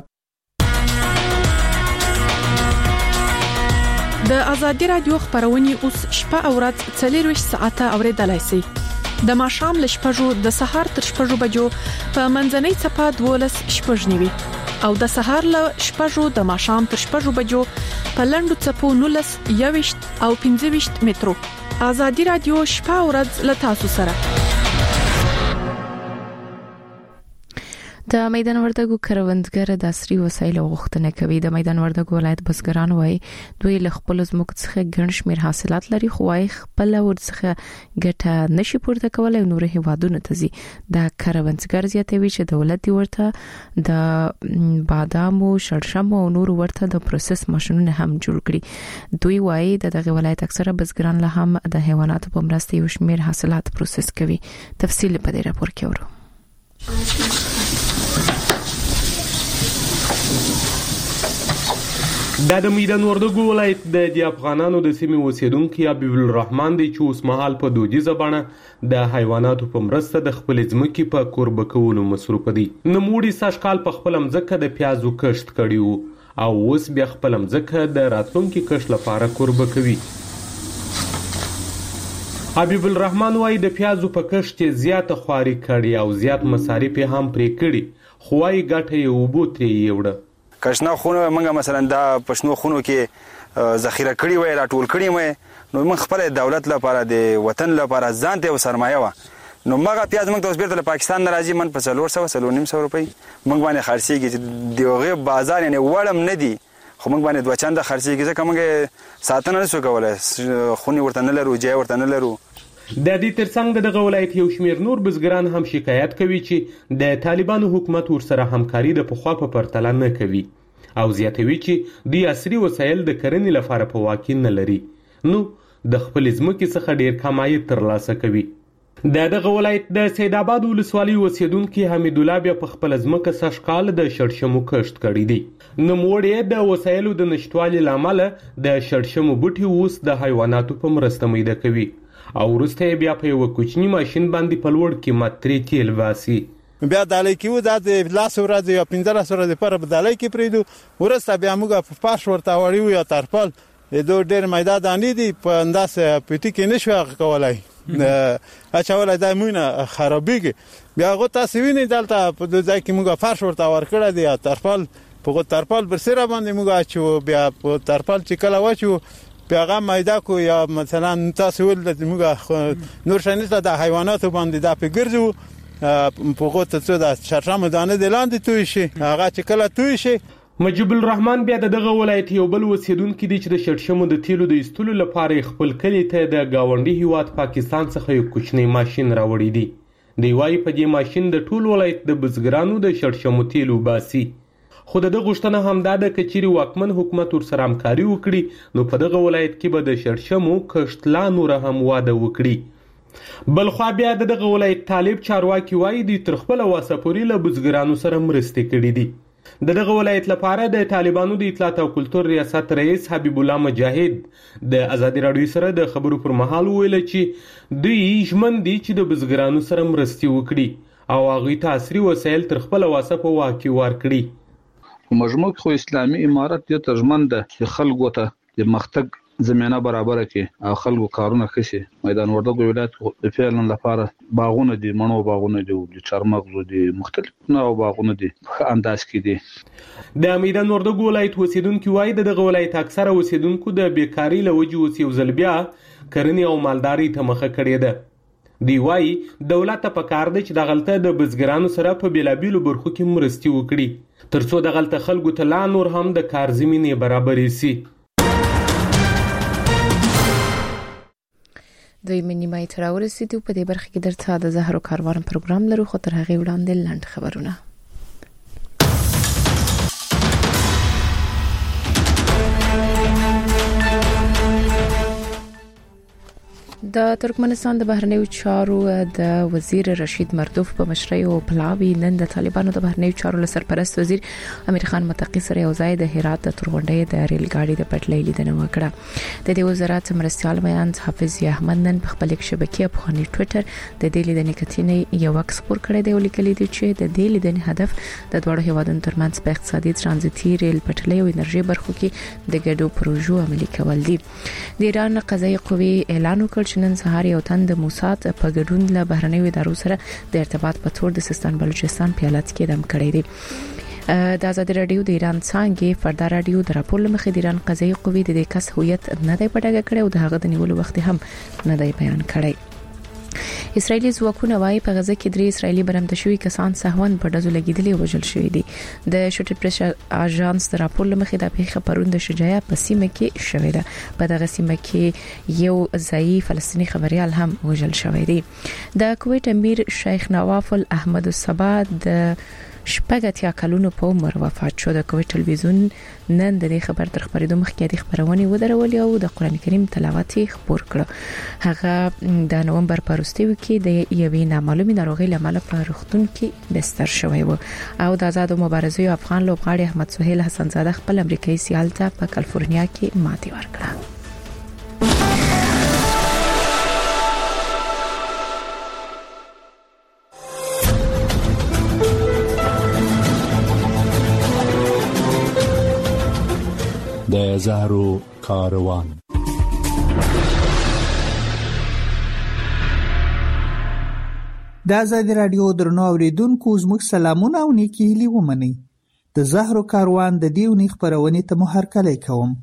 د ازادي رادیو خبرونه اوس شپه او ورځ 24 ساعته اوریدلای شئ. د ماښام ل شپږو د سهار تر شپږو بجو په منځنۍ چپه 12 شپږنیوي او د سهار ل شپږو د ماښام تر شپږو بجو په لندو چپو 19 21 او 25 مترو. ازادي رادیو شپه او ورځ ل تاسو سره. د میدان وردګو کروندګر د عصري وسایلو غوښتنه کوي. د میدان وردګو ولایت بزګران وایي دوی له خپل ځمکو څخه ګڼ شمېر حاصلات لري، خو وايي خپل ورڅخه ګټه نشي پورته کولای او نور هیوادونو ته ځي. د کروندګر زیاتوي چې دولت ورته د بادامو، شړشمو او نور ورته د پروسس ماشينونه هم جوړ کړي. دوی وايي دغه ولایت اکثره بزګران له هم د حیواناتو په مرسته یو شمېر حاصلات پروسس کوي. تفصیل په دې راپور کې ورو. د میدان وردګو ولایت د افغانانو د سیمې اوسیدونکو حبیب الرحمن دی چې اوس مهال په دودیزه بڼه د حیواناتو په مرسته د خپل ځمکې په قربه کولو مصروف دي. نموړي ساشکال په خپل ځمکه د پیازو کښت کړي او اوس بیا خپل ځمکه د راتلونکي کښت لپاره قربه کوي. حبیب الرحمن وايي د پیازو په کښت زیاته خواري کړي او زیات مصارف هم پرې کړي، خو وايي ګټه یې وبو ترې یوړه. کښنه خونه منګه مثلا دا پښنو خونو کې ذخیره کړی وای، راټول کړی وای، نو موږ خپل دولت لپاره د وطن لپاره ځان ته سرمایه و، نو مګه پیاز موږ ته بیرته پاکستان راځي من په 400 روپۍ موږ باندې خرڅيږي چې دیوغه بازار نه وړم نه دی، خو موږ باندې دوه چنده خرڅيږي ځکه موږ ساتنه نشو کولای، خوني ورته نه لرو، جای ورته نه لرو. د دې ترڅنګ دغه ولایت یو شمیر نور بزګران هم شکایت کوي چې د طالبانو حکومت ورسره همکاري د پخوا په پرتله نه کوي او زیاتوي چې د عصري وسایل د کرنې لپاره په واکین نه لري، نو د خپل ځمکې څخه ډیر کم عاید ترلاسه کوي. دغه ولایت د سید آباد ولسوالۍ اوسیدونکو حمید الله بیا په خپل ځمکه ساشکال د شړشمو کښت کړی دی. نوموړی د وسایلو د نشټوالي لامل د شړشمو بوټي اوس د حیواناتو په مرسته میده کوي او وروسته بیا په یو کوچنی ماشين باندې په لوړ قیمت ترې تیل واسي. بیا دالای کیو د لاس ورځ یا 15 ورځې پر بدلای کی پریدو ورسته بیا موږ په پاش ورته وړیو یا ترپل دوه ډیر میدان دانی دي په انداز پټی کې نشو کولای اچول د مونه خرابېږي. بیا غو تاسو وینئ دلته په دې ځای کې موږ فرش ورته ورکړه دي ترپل په ترپل برسره باندې موږ چې بیا په ترپل چې کله واچو پیغام مایدا کو یا مثلا تاسو ول د موږ نور شنیسته د حیواناتو باندې د پیګرځو په غوته څه د شرشم دانه د لاندې توي شي هغه چې کله توي شي. مجيب الرحمن بیا دغه ولایت یو بل اوسیدونکو دي چې د شړشمو د تیلو د ایستلو لپاره خپل کلی ته د گاونډي هیواد پاکستان څخه یو کوچنی ماشين راوړی دی. دی وايي په دې ماشين د ټول ولایت د بزګرانو د شړشمو تیلو باسي، خو د غوښتنه هم دا د کچيري واکمن حکومت ورسره همکاري وکړي نو په دغه ولایت کې به د شړشمو کښت لا نور هم واده وکړي. بل خو بیا دغه ولایت طالب چارواکي وایي د تر خپل واسه پورې له بزګرانو سره مرسته کړې دي. دغه ولایت لپاره د طالبانو د اطلاعات او کلتور ریاست رئیس حبیب الله مجاهد د ازادي رادیو سره د خبرو پر مهال ویل چې دوی ژمن دي چې د بزګرانو سره مرسته وکړي او هغه ته عصري وسایل تر خپل واسه په واکي ورکړي. مجموع خو اسلامي امارت د ترجمن د خلکو ته د مختګ زمينه برابر کړي او خلکو کارونه کوي. میدان وردګو ولایت فعلا لپاره باغونه دي، مڼو باغونه دي، د چارمغزو دي، مختلف نوع باغونه دي په انداز کې دي. د میدان وردګو ولایت اوسیدونکو وایي دغه ولایت اکثره اوسیدونکو د بیکاری له وجې اوس یو ځل بیا کرنې او مالداري ته مخه کړې ده. دی وايي دولت په کار دی چې د غلطه د بزګرانو سره په بیلابیلو برخو کې مرستي وکړي ترڅو د غلطه خلکو ته لا نور هم د کار زمینه برابرې شي. دوی منیمای تر ورسېدو. په دې برخه کې درته د زهرو کاروان پروګرام لرو، خو تر هغه وړاندې لنډ خبرونه. د ترکمنستان د بهرنیو چارو د وزیر رشید مردوف په مشرۍ او پلاوی نن د طالبانو د بهرنیو چارو له سرپرست وزیر امیر خان متقی سره یو ځای د هرات د تورغونډۍ د ریل ګاډي د پټلۍ لیدنه وکړه. د دې وزارت مرستيال میان حافظ احمد نن په خپل شبکې په خوني ټوئیټر د دې لیدنې کتنې یو عکس خپور کړی دی، ولیکلی دی چې د دې لیدنې هدف د دوه هیوادونو ترمنځ په اقتصادي ترانزیتي ریل پټلۍ او انرژي برخو کې د ګډو پروژو عملي کول دي. د ایران قضایي قوې اعلان وکړ چې نن سهار یو تن د موساد په ګډون له بهرنیو ادارو سره د ارتباط په تور د سیستان بلوچستان په حالت کې دم کړی دی. د آزادي رادیو د ایران څنګه فردا رادیو د راپور لمخې د ایران قضایي قوې د دې کس هویت نه دی پټه کړی او د هغه د نیولو وخت هم نه دی بیان کړی. اسرایلی ځواکونه وايي په غزه کې 3 اسرایلی برمته شوي کسان سهون په ډزو لګیدلي او وژل شوي دي. د شوټ پریس اژانس د راپور لمخې د پیښه پرون د شجاع په سیمه کې شوې ده. په دغه سیمه کې یو ځای فلسطینی خبريال هم وژل شوی دی. د کویت امیر شیخ نواف احمد الصبا د شپږ کلونو په عمر وفات شو. د کویت تلویزیون نن د دې خبر تر خبرېدو مخکې د خبرونه ودرولې او د قران کریم تلاوت خبر کړ. هغه د نومبر په وروستیو کې د یوې نامعلومې ناروغۍ لامل په روغتون کې بستر شوی و او د آزاد مبارزې افغان لوبغاړي احمد سهیل حسن زاده خپل امریکایي سیال ته په کالیفورنیا کې ماتې ورکړه. د زهرو کاروان. د آزادي رادیو درنو اوریدونکو زموږ سلامونه او نیکی هیلې ومنئ. د زهرو کاروان د دې ونې خبرونې ته مو هرکلی کوم.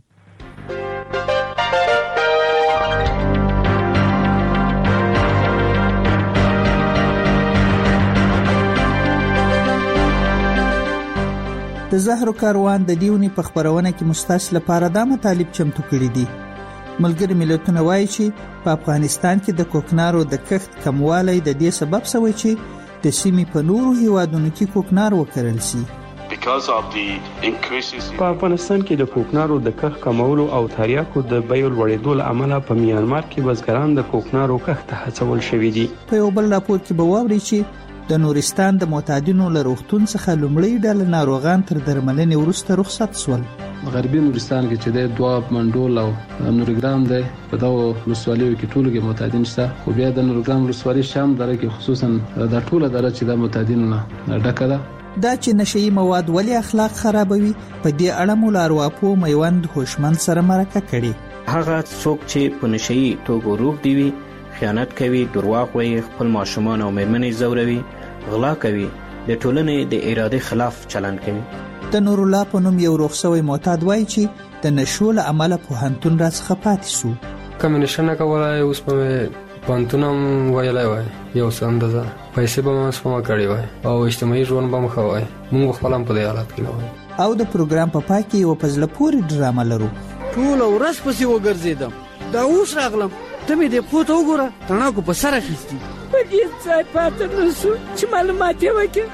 د زهرو کاروان د دیونی په خبرونه کې مستاس لپاره دا مطالب چمتو کړی دي. ملګری ملتونه وایي چې په افغانستان کې د کوکنارو د کښت کموالی د دې سبب شوی چې د سیمې په نورو هیوادونو کې کوکنار وکرل شي. په افغانستان کې د کوکنارو د کښت کمولو او تریاکو د بیو لوړېدو له امله په میانمار کې بزګران د کوکنارو کښت ته هڅول شوي دي. په یو بل راپور کې به واورئ چې د نورستان د معتادینو له روغتون څخه لومړی ډله ناروغان تر درملنې وروسته رخصت شول. غربي نورستان کې چې د دواب منډول او نورګرام دی په دغه ولسوالیو کې ټولو کې معتادین شته، خو بیا د نورګرام ولسوالۍ شام دره کې خصوصا د ټوله دره چې د معتادینو نه ډکه ده. دا چې نشئی مواد ولې اخلاق خرابوي، په دې اړه مو لارواپو میوند هوشمند سره مرکه کړي. هغه څوک چې په نشئی توګه روغ دی وي، خیانت کوي، درواغ وایي، خپل ماشومان او میرمنې زوروي، غلا کوي، د ټولنې د اراده خلاف چلند کوي. د نور الله په نوم یو روغسوي معتاد وایي چې د نشو له امله پوهنتون راڅخه پاتې شو. کوم نشه نه کولای، اوس په پوهنتونم ویلای وای، یو څه اندازه پیسې به مې سپما کړې وای او اجتماعي ژوند به مخ وای. موږ خپل هم په دې حالت کې نه وای. او د پروګرام په پای کې یو پزله پوری ډرامه لرو. ټول ورځ پسې وګرځیدم، دا اوس راغلم، ته مې دې پوته وګوره، تڼاکو په سر اخیستي. په دې ځای پاتې نه شو چې معلومات یې وکړي.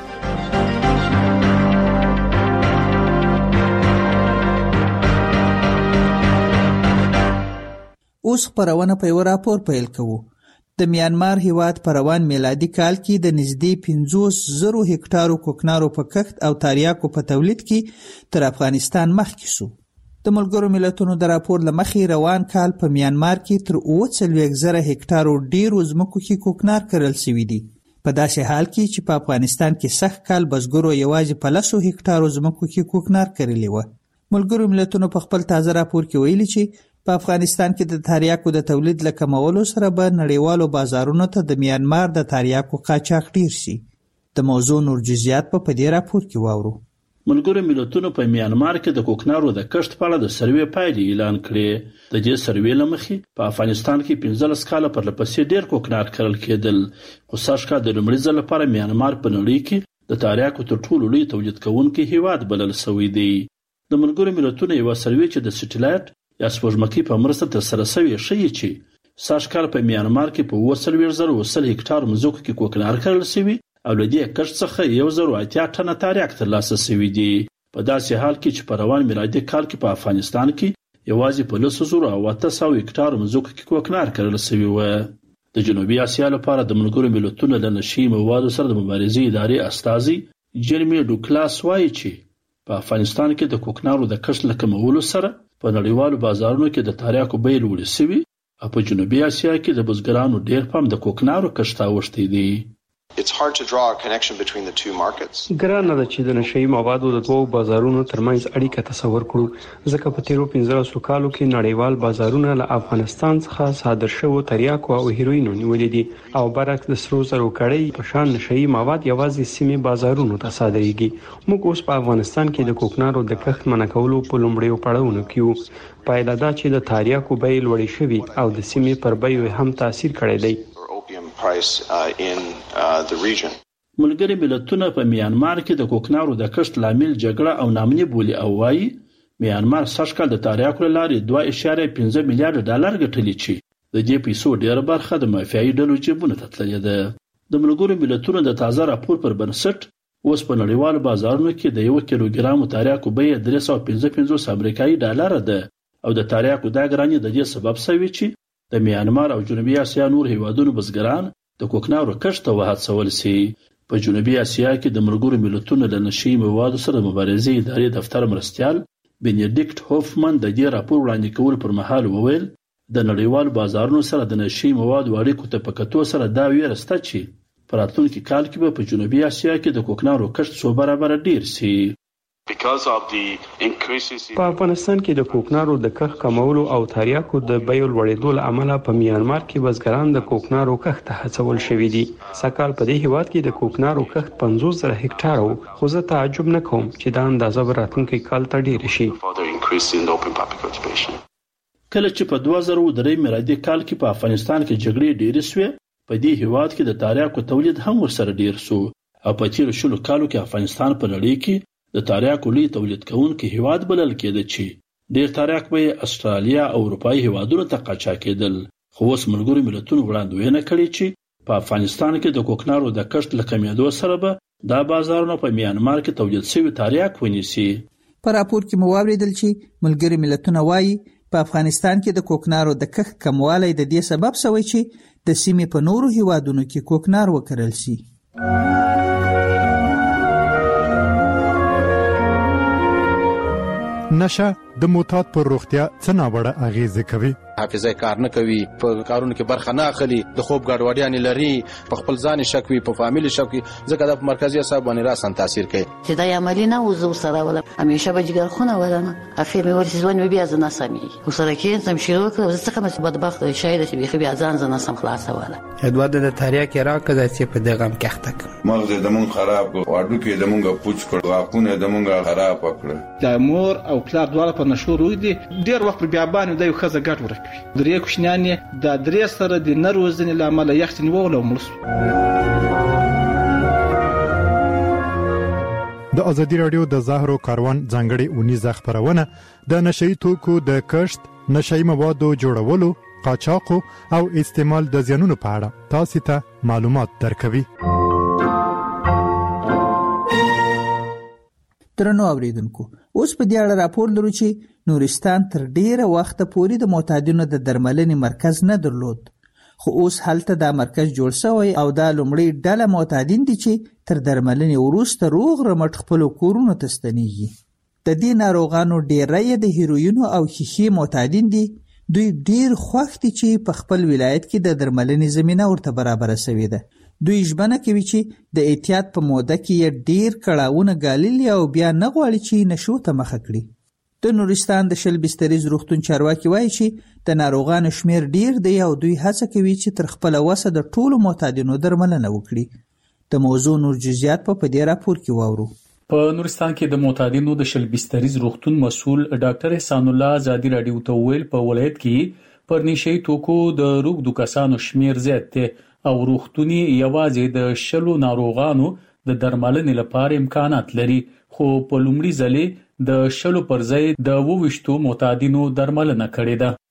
اوس خبرونه په یو راپور پیل کوو. د میانمار هیواد په روان میلادي کال کې د نږدې 50,000 هکټارو کوکنارو په کښت او تریاکو په تولید کې تر افغانستان مخکې شو. د ملګرو ملتونو د راپور لمخې روان کال په میانمار کې تر 40,000 هکټارو ډیرو ځمکو کې کوکنار کرل شوي دي. په داسې حال کې چې په افغانستان کې سخت کال بزګرو یوازې په 10 هکټارو ځمکو کې کوکنار کرلی و. ملګرو ملتونو په خپل تازه راپور کې ویلي چې په افغانستان کې د تریاکو د تولید له کمولو سره به نړیوالو بازارونو ته د میانمار د تریاکو قاچاق ډیر شي. د موضوع نور جزئیات په دې راپور کې واورو. ملګرو ملتونو په میانمار کې د کوکنارو د کښت په اړه د سروې پایلې اعلان کړې. د دې سروې لمخې په افغانستان کې 15 کاله پر لپسې ډیر کوکنار کرل کېدل، خو سږکال د لومړي ځل لپاره میانمار په نړۍ کې د تریاکو تر ټولو لوی تولید کوونکی هیواد بلل شوی دی. د ملګرو ملتونو یو سروې چې د سټلایټ یا سپوږمکۍ په مرسته ترسره شوې ښیي چې ساشکال په میانمار کې په 2,000 هکټار مځکو کې کوکنار کرل شوی او له دې کښت څخه 180 ټنه تریاک ترلاسه شوی دی. په داسې حال کې چې په روان میلادي کال کې په افغانستان کې یوازې په 2,800 هکټار مځکو کې کوکنار کرل شوی و. د جنوبي اسیا لپاره د ملګرو ملتونو د نشي موادو سره د مبارزې ادارې استازي جرمی ډوکلاس وایي چې په افغانستان کې د کوکنارو د کښت له کمولو سره په نړیوالو بازارونو کې د تریاکو بیې لوړې شوي او په جنوبي اسیا کې د بزګرانو ډېر پام د کوکنارو کښت ته اوښتی دی. It's hard to draw a connection between the two markets. ګرانه ده چې د نشئی موادو د دوو بازارونو ترمنځ اړیکه تصور کړو ځکه په تیرو 15 کالو کې نړیوال بازارونه له افغانستان څخه صادر شوو تریاکو او هیروینو نیولې دي او برعکس د سرو زرو کړۍ په شان نشئی مواد یوازې سیمې بازارونو ته صادریږي. موږ اوس په افغانستان کې د کوکنارو د کښت منع کولو په لومړیو پړاوونو کې یو. پایله دا چې د تریاکو بیې لوړې شوي او د سیمې پر بیو هم تاثیر کړی دی. ملګري ملتونه په میانمار کې د کوکنارو د کښت لامل جګړه او ناامني بولي او وایي میانمار سږکال د تریاکو لارې 2.5 میلیارډ ډالر ګټلي چې د دې پیسو ډېره برخه د مافیایي ډلو جیبونو ته تللې ده. د ملګرو ملتونو د تازه راپور پر بنسټ اوس په نړیوالو بازارونو کې د 1 کیلوګرام تریاکو بیه 355 امریکایي ډالر ده او د تریاکو دا ګراني د دې سبب شوی چې د میانمار او جنوبي اسیا نور هیوادونو بزګران د کوکنارو کښت ته وهڅول شي. په جنوبي اسیا کې د ملګرو ملتونو د نشئی موادو سره د مبارزې ادارې دفتر مرستیال بینیډیکټ هوفمن د دې راپور وړاندې کول پر مهال وویل د نړیوال بازارونو سره د نشئی موادو اړیکو ته په کتو سره دا ویره شته چې په راتلونکي کال کې به په جنوبي اسیا کې د کوکنارو کښت څو برابره ډیر شي. په افغانستان کې د کوکنارو د کښت کمولو او تریاکو د بیو لوړېدو له امله په میانمار کې بزګران د کوکنارو کښت ته هڅول شوي دي. سږکال په دې هیواد کې د کوکنارو کښت 50,000 هکټار وو خو زه تعجب نه کوم چې دا اندازه به راتلونکي کال ته ډېره شي. کله چې په 2003 میلادي کال کې په افغانستان کې جګړې ډېرې شوې په دې هیواد کې د تریاکو تولید هم ورسره ډېر شو او په تیرو 10 کالو کې افغانستان په نړۍ کې د تریاکو لوی تولید کوونکی هیواد بلل کېده چې ډېر تریاک به استرالیا او اروپایي هیوادونو ته قاچاق کېدل. خو اوس ملګرو ملتونو وړاندوینه کړې چې په افغانستان کې د کوکنارو د کښت له کمېدو سره به دا بازارونه په میانمار کې تولید شوي تریاک ونیسي. په راپور کې مو واوریدل چې ملګري ملتونه وایي په افغانستان کې د کوکنارو د کښت کموالی د دې سبب شوی چې د سیمې په نورو هیوادونو کې کوکنار وکرل شي. نشه د معتاد پر روغتیا څه ناوړه اغیزه کوي. حافظه کار نه کوي، په کارونو کې برخه نه اخلي، د خوب ګډوډیانې لري، په خپل ځان شک وي، په فامیل شک وي، ځکه د مرکزي اعصاب باندې راسن تاثیر کوي. چې دا عملی نه وزو سره ولا همیشه به جګر خونه ولنه افیر مې ورسې ځوان بیا زنه سمي وسره کې سم شروع کړ ځکه مې بدبخت شاید چې بیا ځان زنه سم خلاص ولا ادواد د تاریخ راکړه چې په دغه کښت کړ مغز د مون خراب واډو کې د مونږه پوچ کړ واقونه د مونږه خراب کړ. د مور او پلار دواړه په نشو روي دي ډیر وخت بیا باندې د یو خزه ګټ ورکوي درې کوښنانې د درې سره د نروزنې لامل یختنی وغلو ملس. د ازادي رادیو د زهرو کاروان ځانګړي اونیزه خبرونه د نشئی توکو د کښت، نشئی موادو جوړولو، قاچاق او استعمال د زیانونو په اړه تاسو ته معلومات درکوي. درنو اوریدونکو، اوس په دې اړه راپور لرو چې نورستان تر ډیره وخت پورې د معتادینو د درملنې مرکز نه درلود، خو اوس هلته دا مرکز جوړ شوی او دا لومړی ډله معتادین دي چې تر درملنې وروسته روغ رمټ خپل کورونو ته ستنېږي. د دې ناروغانو ډیری د هیروینو او شیشې معتادین دي. دوی ډیر خوښ دي چې په خپل ولایت کې د درملنې زمينه ورته برابر شوې ده. دوی ژمنه کوي چې د احتیاط په موده کې ډیر کړهونه ګاللي او بیا نه غواړي چې نشو ته مخه کړي. د نورستان د شل بستریز روغتون چارواکي وایي چې د ناروغانو شمیر ډیر دی او دوی هڅه کوي چې تر خپل وسه د ټولو معتادینو درملنه وکړي. د موضوع نور جزئیات په دې راپور کې واورو. په نورستان کې د معتادینو د شل بستریز روغتون مسؤل ډاکټر احسان الله ازادي رادیو ته ویل په ولایت کې پر نشئی توکو د روغدو کسانو شمیر زیات دی او روغتوني یوازې د شلو ناروغانو د درملنې لپاره امکانات لري، خو په لومړي ځلې د شلو پر ځای د 22 معتادینو درملنه کړې ده.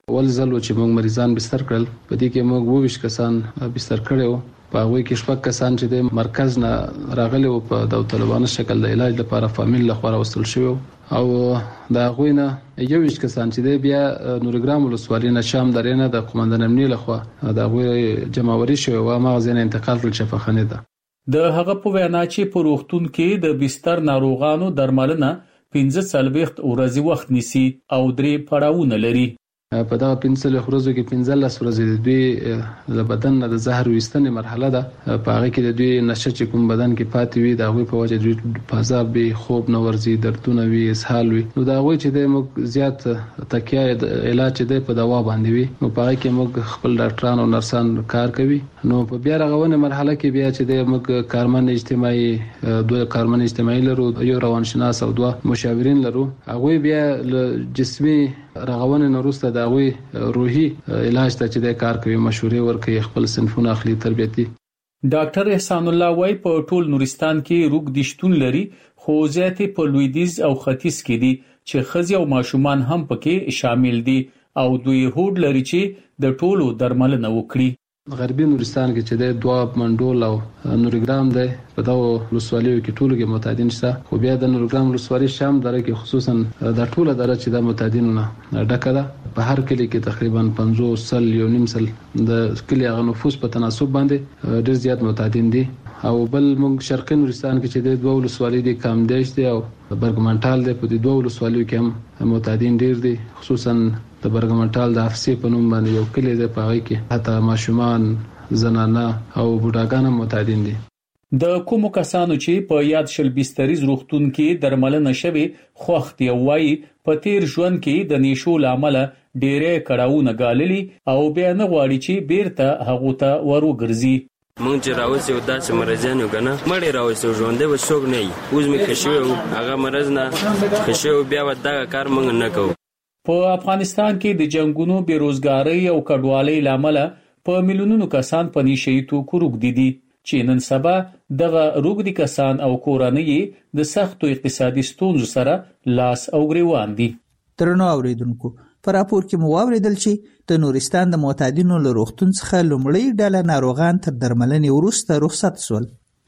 ول ځل چې موږ مریضان بستر کړل په دې کې موږ 22 کسان بستر کړو. په هغه کې شپږ کسان چې د مرکز نه راغلي او په داوطلبانه شکل د علاج لپاره فامیل له خوا راوستل شوی او دا غوینه 21 کسان چې بیا نورګرام ولسوالۍ نه شام درې نه د قومندان امنیه له خوا دا غوی جمعوري شوی او مغزین انتقال کړل شفاخانه ده. د هغه په وینا چې په روغتون کې د بستر ناروغانو درملنه 15 ورځې وخت نیسي او 3 پړاوونه لري. په دا 15 ورځو کې 15 ورځې د دوی له بدن نه د زهر وستنې مرحله ده. په هغه کې د دوی نشه چې کوم بدن کې پاتې وي دا غوي په وجه دوی فضا به خوب نه ورځي، دردونه وي، اسهال وي. نو دا غوي چې د موږ زیات تکیه د علاج د په دوا باندې وي. نو په هغه کې موږ خپل ډاکټران او نرسان کار کوي. نو په بیا رغونه مرحله کې بیا چې د موږ کارمن اجتماعي دوه کارمن اجتماعي لرو، یو روانشناس او دوه مشاورین لرو. هغه بیا جسمي رغونه نورسته دا غوي روحي علاج ته چې د کار کوي، مشورې ورکوي، خپل صنفونه اخلي، تربيتي. ډاکټر احسان الله وای په ټول نورستان کې روغ دشتون لري، خو زیاتې په لویدیز او ختیځ کې دي چې خزي او ماشومان هم پکې شامل دي او دوی هوډ لري چې د ټولو درملنه وکړي. غربي نورستان کې چې د دوا منډول او نورګرام ده په دا ولسوالیو کې ټولو کې معتادین شته، خو بیا د نورګرام ولسوالۍ شام دره کې خصوصا د ټوله دره چې د معتادینونو ډکه ده. په هر کلی کې تقریبا 50 سل یو نیم سل د کلی غو نفوس په تناسب باندې ډیر زیات معتادین دي. او بل موږ شرقي نورستان کې چې د دوه ولسوالۍ د کامدیش دي او برګمنټال دي، په دې دوه ولسوالیو کې هم معتادین ډیر دي. خصوصا د برګمنټال د افسي په نوم باندې یو کلی دی، په هغه کې حتی ماشومان، زنانه او بوډاګان معتادین دي. د کومو کسانو چې په یاد شل بستریز روغتون کې درملنه شوي خوښ دی وایي په تیر ژوند کې د نشو لامل ډېرې کړهونه غاللي او بیا نه غواړي چې بیرته هغه ته وروګرځي. مونږ چې راوځي او داسې مرزان یو کنه مړی راوځي ژوندې و څوک نه اوس می کښوي هغه مرز نه کښوي بیا ودا کار مونږ نه کوو. په افغانستان کې د جنگونو، بیروزګاری او کډوالۍ لامل په میلیونونو کسان په نشي توکو روغ دي چې نن سبا دغه روغ دي کسان او کورنۍ د سختو اقتصادي ستونزو سره لاس او ګریوان دي. ترنو اوریدونکو پر راپور کې مو واوریدل چې د نورستان د معتادینو له روغتون څخه لومړی ډله ناروغان تر درملنې وروسته رخصت شول.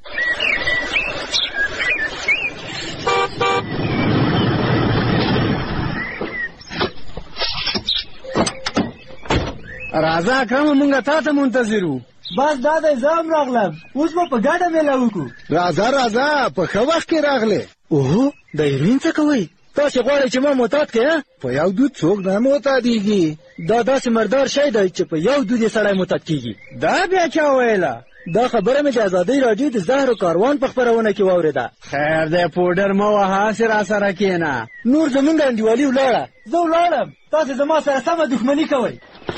راځه کوم مونږه تاسو منتظرو. بس دا د زام راغلم، اوس په ګډه مېله وکړو. راځه په ښه وخت کې راغله. اوه د هیروین څه کوي؟ تاسو غواړئ چې ما معتاد کړئ؟ په یو دود څوک نه معتادیږي. دا داسې مردار شی دی چې په یو دود یې سړی معتاد کیږي. دا بیا چا ویله؟ دا خبره مې د ازادۍ راډیو د زهر کاروان په خپرونه کې واورېده. خیر دی پوډر مه وهه، هسې راسره کښېنه. نور زمونږ انډیوالي ولاړه، زه ولاړم، تاسې زما سره سمه دښمني کوئ.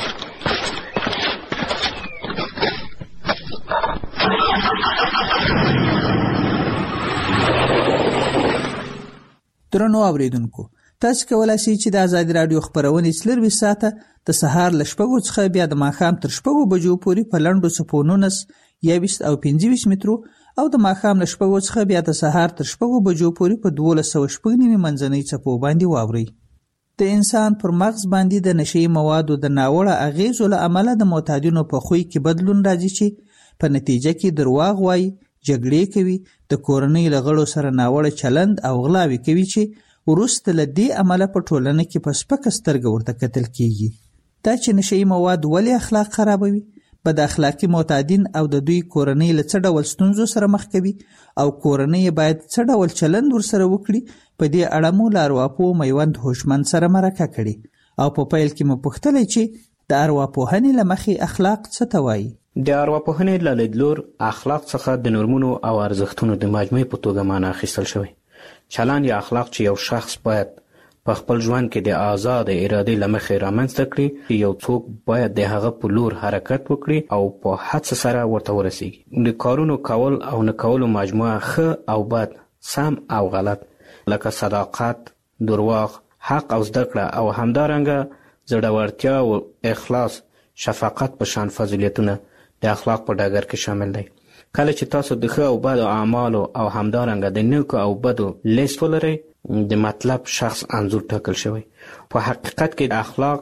درنو اوریدونکو، تاسو کولای شئ چې د آزاد رادیو خبرونه سلروي ساته د سهار ل شپږو څخه بیا د ماښام تر شپږو بجو پورې په لنډو صفونو 20 او 25 مترو او د ماښام ل شپږو څخه بیا د سهار تر شپږو بجو پورې په 1290 منځنۍ صفو باندې واورئ. د انسان پر مغز باندې د نشي موادو د ناوړه اغیزو له امله د معتادینو په خوی کې بدلون راځي چې په نتیجه کې درواغ وایي، جګړې کوي، د کورنۍ له غړو سره ناوړه چلند او غلاوې کوي چې وروسته له دې عمله په ټولنه کې په سپکه سترګه ورته کتل کیږي. دا چې نشي مواد ولې اخلاق خرابوي، بد اخلاقی معتادین او د دوی کورنۍ له څه ډول ستونزو سره مخ کوي او کورنۍ باید څه ډول چلند ورسره وکړي. په دې اړه مو له ارواپوه میوند هوشمند سره مرکه کړې او په پیل کې مو پوښتلې چې د ارواپوهنې له مخې اخلاق څه ته وایي. د ارواپوهنې له لیدلور اخلاق څخه د نورمونو او ارزښتونو د مجموعې په توګه معنا اخیستل شوی. چلند یا اخلاق چې یو شخص باید په خپل ژوند کې د آزاد ارادې له مخې رامنځته کړي، یو څوک باید د هغه په لور حرکت وکړي او په هڅه سره ورته ورسیږي. د کارونو کول او نه کولو مجموعه ښه او بد، سم او غلط، لکه صداقت، درواغ، حق او زده کړه او همدارنګه زړورتیا او اخلاص، شفقت په شان فضیلتونه د اخلاق په ډګر کې شامل دي. کله چې تاسو د ښه او بدو اعمالو او همدارنګه د نیکو او بدو لیست ولرئ، د مطلب شخص انځور ټاکل شوی. په حقیقت کې د اخلاق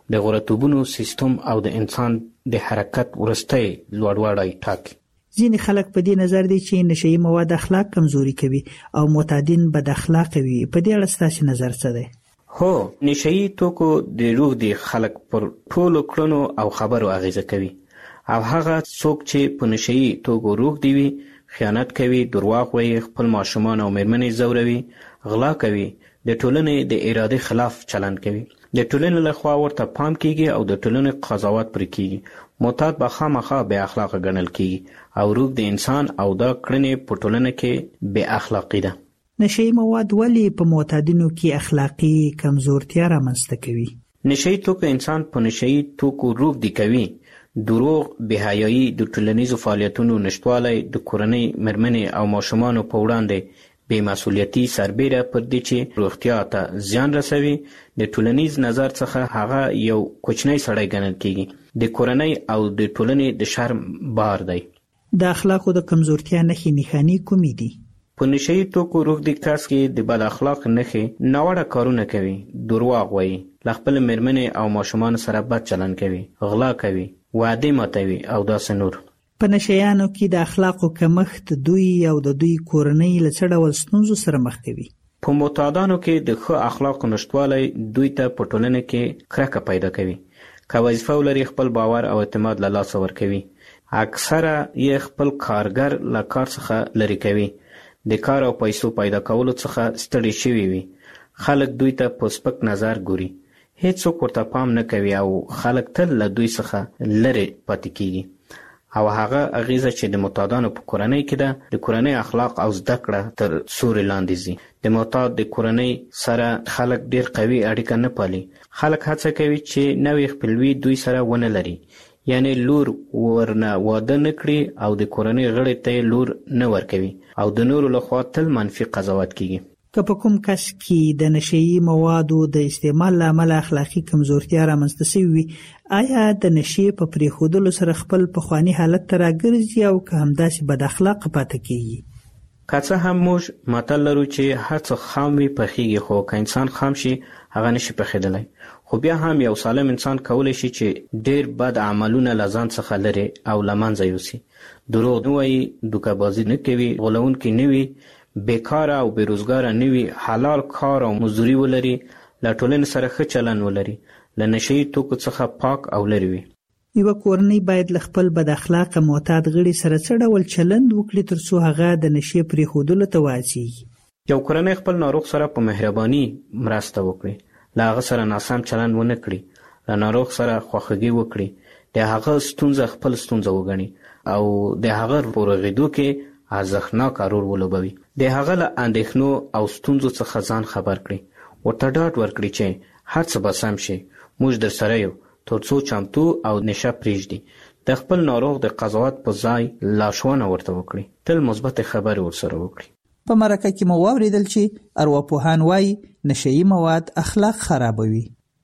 د غړتوبونو سیستم او د انسان د حرکت ورسته لوړوالی ټاکي. ځینې خلک په دې نظر دي چې نشئی مواد اخلاق کمزوري کوي او معتادین بد اخلاق وي. په دې اړه ستاسو نظر څه دی؟ هو، نشئی توکو د روح د خلک پر ټولو کړنو او خبرو اغیزه کوي او هغه څوک چې په نشئی توکو روح دی وي خیانت کوي، درواغ وایي، خپل ماشومان او مېرمنې ځوروي، غلا کوي، د ټولنې د ارادې خلاف چلند کوي، د ټولنې لخوا ورته پام کیږي او د ټولنې قضاوت پرې کیږي. معتاد به خامخا بې اخلاقه ګڼل کیږي او روح د انسان او دا کړنې په ټولنه کې بې اخلاقي ده. نشئی مواد ولې په معتادینو کې اخلاقی کمزورتیا رامنځته کوي؟ نشئی توکو انسان په نشئی توکو روح دی کوي. دروغ، بېحیایي، د ټولنیزو فعالیتونو نشتوالی، د کورنۍ، مېرمنې او ماشومانو په وړاندې بې مسؤلیتي سربیره پر دې چې روغتیا ته زیان رسوي. د ټولنیز نظر څخه هغه یو کوچنی سړی ګڼل کیږي. د کورنۍ او د ټولنې د شرم بار دی. د اخلاقو د کمزورتیا نښې نښانې کومې دي؟ په نشئی توکو روح دی کس کې د بد اخلاق نښې ناوړه کارونه کوي، درواغ وایي، له خپل مېرمنې او ماشومان سره بد چلند کوي، غلا کوي، وعده ماتوي او داسې نور. په نشیانو کې د اخلاقو کمښت دوی او د دوی کورنۍ له څه ډول ستونزو سره مخ کوي؟ په معتادانو کې د ښه اخلاقو نشتوالی دوی ته په ټولنه کې کرکه پیدا کوي. که وظیفه ولري خپل باور او اعتماد له لاسه ورکوي. اکثره یې خپل کارګر له کار څخه لرې کوي. د کار او پیسو پیدا کولو څخه ستړي شوي وي. خلک دوی ته په سپک نظر ګوري. هیڅوک ورته پام نه کوي او خلک تل له دوی څخه لرې پاتې کیږي. او هغه اغیزه چې د معتادانو په کورنۍ کې ده، د کورنۍ اخلاق او زده کړه تر سوري لاندې ځي. د معتاد د کورنۍ سره خلک ډیر قوي اړیکه نه پالي. خلک هڅه کوي چې نوې خپلوي دوی سره ونه لري، یعنی لور ورنه واده نه کړي او د کورنۍ غړي ته لور نه ورکوي او د نورو لخوا تل منفي قضاوت کیږي. که په کوم کس کې د نشئی موادو د استعمال له امله اخلاقی کمزورتیا رامنځته شوې وي، آیا د نشئی په پرېښودلو سره خپل پخواني حالت ته راګرځي او که همداسې بد اخلاقه پاتې کیږي؟ که څه هم موږ متل لرو چې هر څه خام وي پخیږي، خو که انسان خام شي هغه نشي پخېدلی. خو بیا هم یو سالم انسان کولی شي چې ډیر بد عملونه له ځان څخه لري او له منځه یوسي. دروغ نه وایي، دوکه‌بازي نه کوي، غولونکی نه وي، بیکاره او بیروزګاره نه وي، حلال کار او مزدوري ولري، له ټولنې سره ښه چلند ولري، له نشئی توکو څخه پاک او لرې وي. یوه کورنۍ باید له خپل بد اخلاقه معتاد غړي سره څه ډول چلند وکړي ترڅو هغه د نشئی پرېښودلو ته وهڅېږي؟ یو کورنۍ خپل ناروغ سره په مهرباني مرسته وکړي، له هغه سره ناسم چلند ونه کړي، له ناروغ سره خواخوږي وکړي، د هغه ستونزه خپل ستونزه وګڼي او د هغه په رغېدو کې ارزښتناک رول ولوبوي. د هغه له اندېښنو او ستونزو څخه ځان خبر کړي، ورته ډاډ ورکړي چې هر څه به سم شي، موږ در سره یو، ترڅو چمتو او نشه پرېږدي. د خپل ناروغ د قضاوت په ځای لارښوونه ورته وکړي، تل مثبت خبرې ورسره وکړي. په مرکه کې مو واورېدل چې ارواپوهان وایي نشئی مواد اخلاق خرابوي.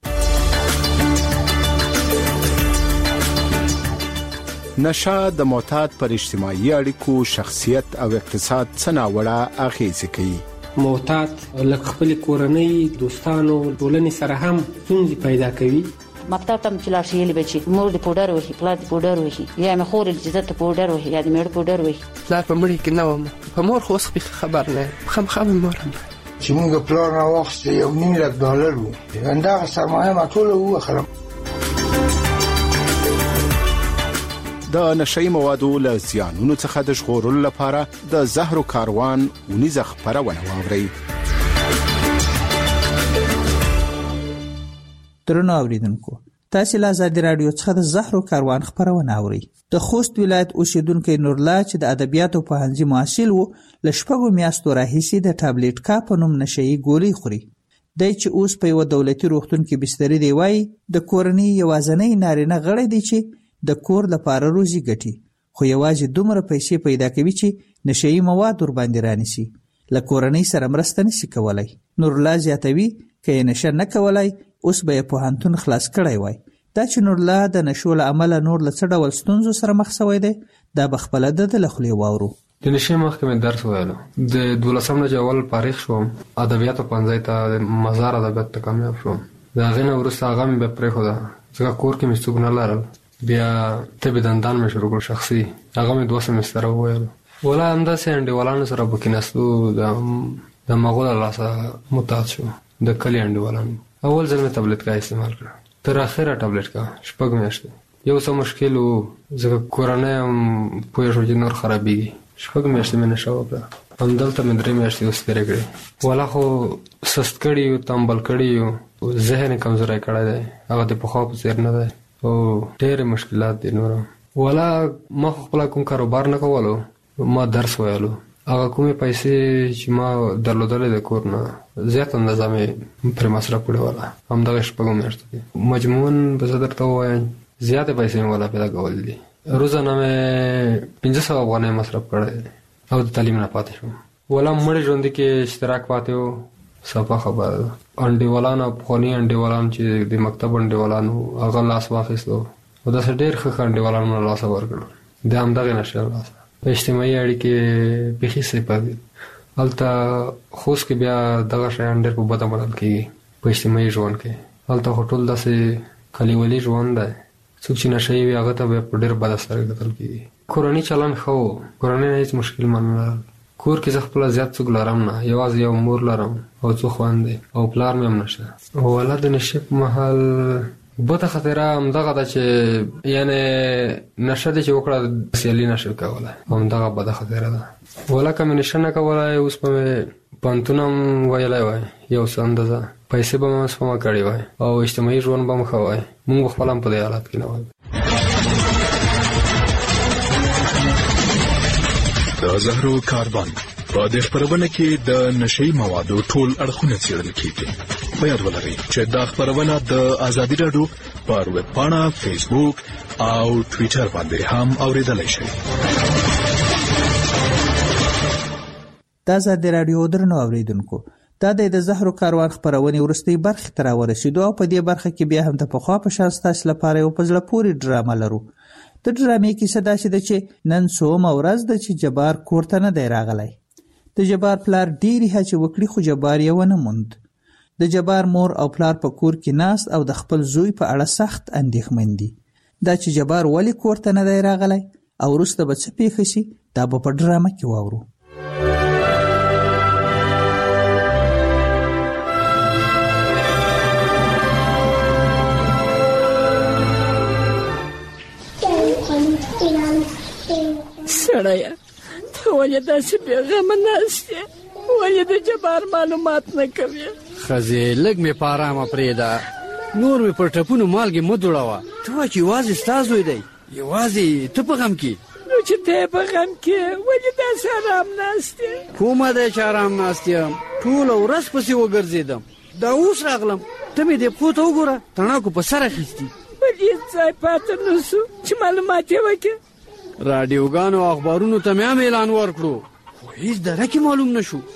نشه د معتاد پر اجتماعي اړیکو، شخصیت او اقتصاد څه ناوړه اغیزې کوي. معتاد لکه خپل کورنۍ، دوستانو، ټولنې سره هم ستونزې پیدا کوي. مکتب ته چې لاړ شي یې به چې مور دې پوډر وهي، پلار دې پوډر وهي، یا مې خور دې عزت ته پوډر وهي، یا دې مېړه پوډر وهي. پلار په مړي کې نه وم، په مور خو اوس خبر نه یم، خامخا مې مور هم چې موږ پلار نه واخیسته $1,000,000 و، همدغه سرمایه ما ټوله ووخلم. د نشئی موادو له زیانونو څخه د ژغورلو لپاره د زهرو کاروان ونیزه خپرونه واورئ. درنو اوریدونکو، تاسو له آزادي رادیو څخه د زهرو کاروان خپرونه اورئ. د خوست ولایت اوسیدونکو نورلا چې د ادبیاتو پوهنځي محصل وو، له شپږو میاشتو راهیسې د ټابلیټ کا په نوم نشئی ګولۍ خوري. دی چې اوس په یو دولتي روغتون کې بستري دی، وایي د کورنۍ یوازینی نارینه غړی دی چې د کور لپاره روزي ګټي، خو یوازې دومره پیسې پیدا کوي چې نشئی مواد ور باندې رانیسي، له کورنۍ سره مرسته نشي کولای. نورلا زیاتوي که یې نشه نه کولای اوس به یې پوهنتون خلاص کړی وای. دا چې نورلا د نشو له امله نور له څه ډول ستونزو سره مخ شوی دی، دا به خپله د له خولې واورو. د نشې مخکې مې درس ویلو، د 12 نه اول فارغ شوم، ادبیاتو پوهنځي ته د مزار ادبیات ته کامیاب شوم. دا غنه ورسته هغه مې به پرېښوده ځکه کور کې مې څوک نه لرل. بیا طب دندان مې شروع کړ شخصي، هغه مې 2 سمستره وویل. ولا همداسې انډیوالانو سره به کېناستو، د مغو له لاسه متعد شو. د کلي انډیوالانو اول ځل مې تبلیتکا استعمال کړه، تر اخره تبلیتکا 6 میاشتې. یو څه مشکل و ځکه کورنۍ هم پوه شو چې نور خرابېږي. 6 میاشتې مې نشه وکړه، همدلته مې 3 میاشتې اوس تېرې کړې. ولا خو سست کړي یو، تنبل کړي یو، ذهن یې کمزوری کړی دی، هغه د پخوا په څېر نه دی او ډېرې مشکلات دي نور. ولا ما خو خپله کوم کاروبار نه کولو، ما درس ویلو. هغه کومې پیسې چې ما درلودلې د کور نه زیات اندازه مې پرې مصرف کړې وله همدغه 6 میاشتو کې. مجموعاً به زه درته ووایم زیاتې پیسې مې وله پیدا کولې دي. روزانه مې 500 افغانۍ مصرف کړی او د تعلیم نه پاتې شوم. ولا مړې ژوندې کې اشتراک پاتې و، صفه خبره ده. انډیوالان او پخواني انډیوالان چې د مکتب انډیوالان وو هغه لاس واخیستو او داسې ډېر ښه انډیوالان مې له لاسه ورکړل د همدغې نشې له لاسه. په اجتماعي اړیکې بیخي صفر دي. هلته خوست کې بیا دغه شیان ډېر په بده منل کېږي په اجتماعي ژوند کې. هلته خو ټول داسې کلیوالي ژوند دی، څوک چې نشه وي هغه ته بیا په ډېر بده سترګې کتل کېږي. کورني چلند ښه و، کورنۍ نه هېڅ مشکل من نه لرل. کور کې زه خپله زیات څوک لرم نه، یوازې یو مور لرم او 2 خویندې او پلار مې هم نشته. ولا د نشې په مهال بده خطره همدغه ده چې یعنې نشه دې چې وکړه سیالي نشي کولی، همدغه بده خطره ده. ولا که مې نشه نه کولی اوس به مې پوهنتون هم ویلی وای، یو څه اندازه پیسې به مې سپما کړې وای او اجتماعي ژوند به م ښه وای، مونږ به خپله هم په دې حالت کې نه وای. د زهرو کاروان په دې خپرونه کې د نشئی موادو ټول اړخونه څېړل کیږي. په یاد ولرئ چې دا خپرونه د ازادي راډیو پر ویب پاڼه، فیسبوک او ټویټر باندې هم اوریدلای شئ. د ازادي راډیو درنو اوریدونکو، دا د زهرو کاروان خپرونې وروستۍ برخې ته راورسېدو او په دې برخه کې بیا هم د پخوا په شان ستاسو لپاره یو په زړه پورې ډرامه لرو. د ډرامې کیسه داسې ده چې نن څومه ورځ ده چې جبار کور ته نه دی راغلی. د جبار پلار ډېرې هڅې وکړې خو جبار یې ونه موند. د جبار مور او پلار په کور کې ناست او د خپل زوی په اړه سخت اندېښمن دي. دا چې جبار ولې کور ته نه دی راغلی او وروسته به څه پیښه شي دا به په ډرامه کې واورو. سړیه ته ولې داسې بېغمه ناست یې؟ ولې د جبار معلومات نه کوې؟ ښځې لږ مې په ارامه پرېږده، نور مې پر ټپونو مالګې مه دوړوه. ته وایه چې یوازې ستا زوی دی، یوازې ته په غم کې. نو چې ته یې په غم کې ولې داسې ارام ناست یې؟ کومه دی چې ارام ناست یم؟ ټوله ورځ پسې وګرځېدم، دا اوس راغلم. ته مې دې پښو ته وګوره، تڼاکو په سر اخیستي. ولې ځای پاته نه شو چې معلومات یې وکړې؟ راډیوګانو او اخبارونو ته مې هم اعلان ورکړو خو هېڅ دره کې معلوم نه شو.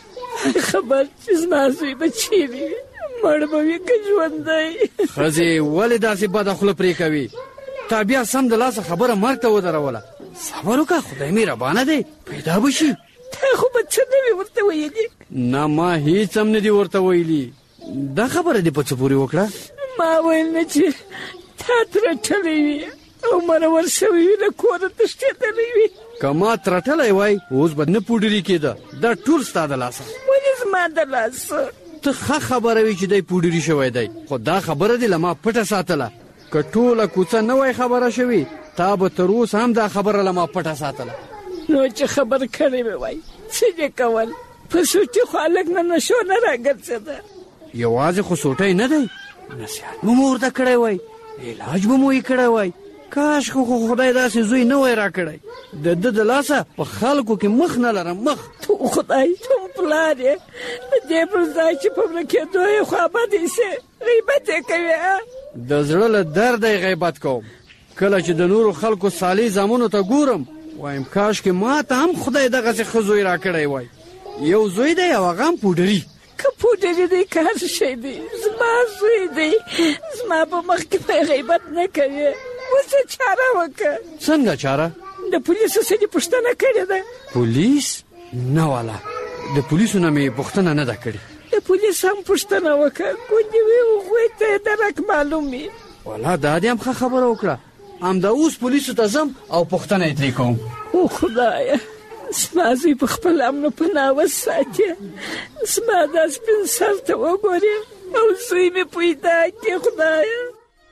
خبر چې زما زوی به چیرې وي، مړ به وي که ژوندی؟ ښځې ولې داسې بده خوله پرې کوي؟ تا بیا سم د لاسه خبره مرګ ته ودروله. صبر وکړه، خدای مهربانه دی، پیدا به شي. تا خو به څه نه وي ورته ویلي؟ نه، ما هېڅ هم نه دي ورته ویلي. دا خبره دې په څه پورې وکړه؟ ما ویل نه چې تا ترټلی وي او مرور شوی وي، له کوره تښتېدلی وي. که ما ترټلی وای اوس به نه پوډري کېده. دا ټول ستا د لاسه. ولې زما د لاسه؟ ته ښه خبره وي چې دی پوډري شوی دی، خو دا خبره دې له ما پټه ساتله. که ټوله کوڅه نه وای خبره شوې تا به تر اوسه هم دا خبره له ما پټه ساتله. نو چې خبر کړی مې وای څه دې کول؟ په سوټي خو هلک نه نشو نه راګرځېده. یوازې خو سوټی نه دی، نصیحت به مو ورته کړی وای، علاج به مو یې کړی وای. کاش خو خدای داسې زوی نه وای راکړی. د ده د لاسه په خلکو کې مخ نه لرم، مخ. تو خدای ته پلار یې د دې پر ځای چې په مړه کېدو یې خوابدی سې غیبت یې کوې. د زړه له درده یې غیبت کوم. کله چې د نورو خلکو صالح زامنو ته ګورم وایم کاش کې ما ته هم خدای دغسې ښه زوی راکړی وای. یو زوی دی او هغه هم پوډري. که پوډري دی که هر شی دی، زما زوی دی، زما په مخ کې به غیبت نه کوي. اوس چاره وکړه. څنګه چاره؟ د پولیسو څه دې پوښتنه کړې ده؟ پولیس؟ نه والا، د پولیسو نه مې پوښتنه نه ده کړې. د د پولیس هم پوښتنه وکړه کو دې وی هغوی ته درک معلوم وي. والا دا دې هم ښه خبره وکړه. همدا اوس پولیسو ته ځم او پوښتنه یې ترې کوم. او خدایه زما زوی په خپل امن په ناوس ساتي. زما دا سپین سر ته وګورې او زوی مې پیدا کړې خدایه.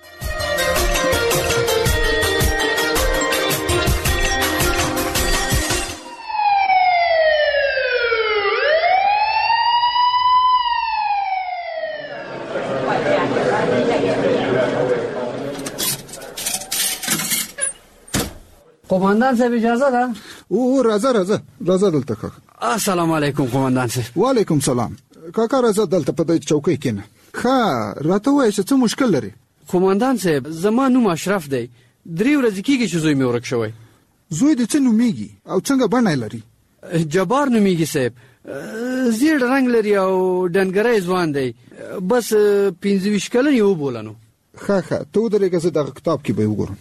قومندان صاحب اجازه ده؟ او راځه دلته کاکا. السلام علیکم قومندان صاحب. وعلیکم سلام. کاکا راځه دلته په دې چوکۍ کېنه. ښه راته وایه چې څه مشکل لري؟ قومندان صاحب زما نوم اشرف دی. 3 ورځې کېږي چې زوی مې ورک شوی. زوی دې څه نومیږي او څنګه بڼه لري؟ جبار نومیږي صاحب. زیړ رنګ لري او ډنګری ځوان دی. بس 25 کلن یې وبولنو. ښه ته ودرېږه زه دغه کتاب کې به یې وګورم.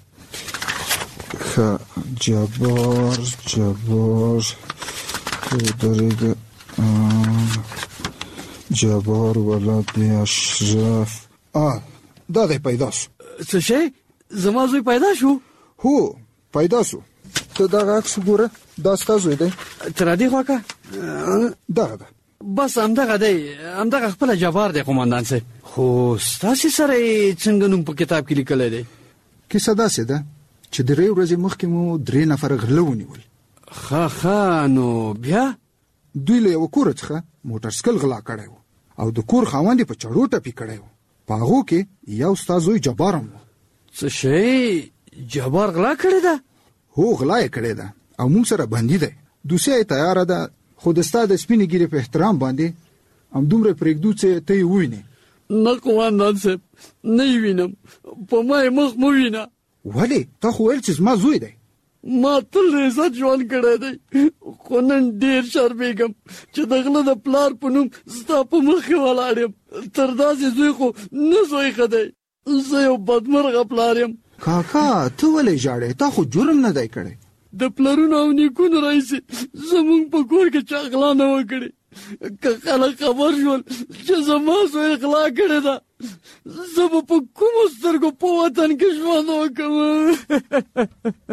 جبار ولد اشرف. دا دی پیدا شو. څه شی؟ زما زوی پیدا شو؟ هو پیدا شو. ته دغه عکس وګوره. دا ستا زوی دی. تر دې خواکه دغه ده. بس همدغه دی. همدغه خپل جبار دی قومندان صاحب. خو ستاسې سره څنګه نوم په کتاب کې لیکلی دی؟ کیسه داسې ده چې 3 ورځې مخکې مو 3 نفر غله ونیول. ښه نو بیا؟ دوی له یو کور څخه موټر سایکل غلا کړی و او د کور خاوند په چړو ټپي کړی و. په هغو کې یو ستا زوی جبار هم و. څه شی؟ جبار غلا کړې ده؟ هو غلا یې کړې ده او موږ سره بندي دی. دوسیه یې تیاره ده خو د ستا د سپینې ګیرې په احترام باندې همدومره پرېږدو چې ته یې ووینې. نه قومندان صاحب نه یې وینم. په ما یې مخ مه وینه. ولې؟ تا خو ویل چې زما زوی دی. ما تل عزت ژوند کړی دی خو نن ډېر شرمېږم چې د غله د پلار په نوم ستا په مخ کې ولاړ یم. تر داسې زوی خو نه زوی ښه دی. زه یو بدمرغه پلار یم. کاکا ته ولې ژاړې؟ تا خو جرم نه دی کړی. د پلرونو او نیکونو راهیسې زموږ په کور کې چا غلا نه وه کړې. که خلک خبر شول چې زما زوی غلا کړې ده زه به په کومو سترګو په وطن کې ژوند وکړم.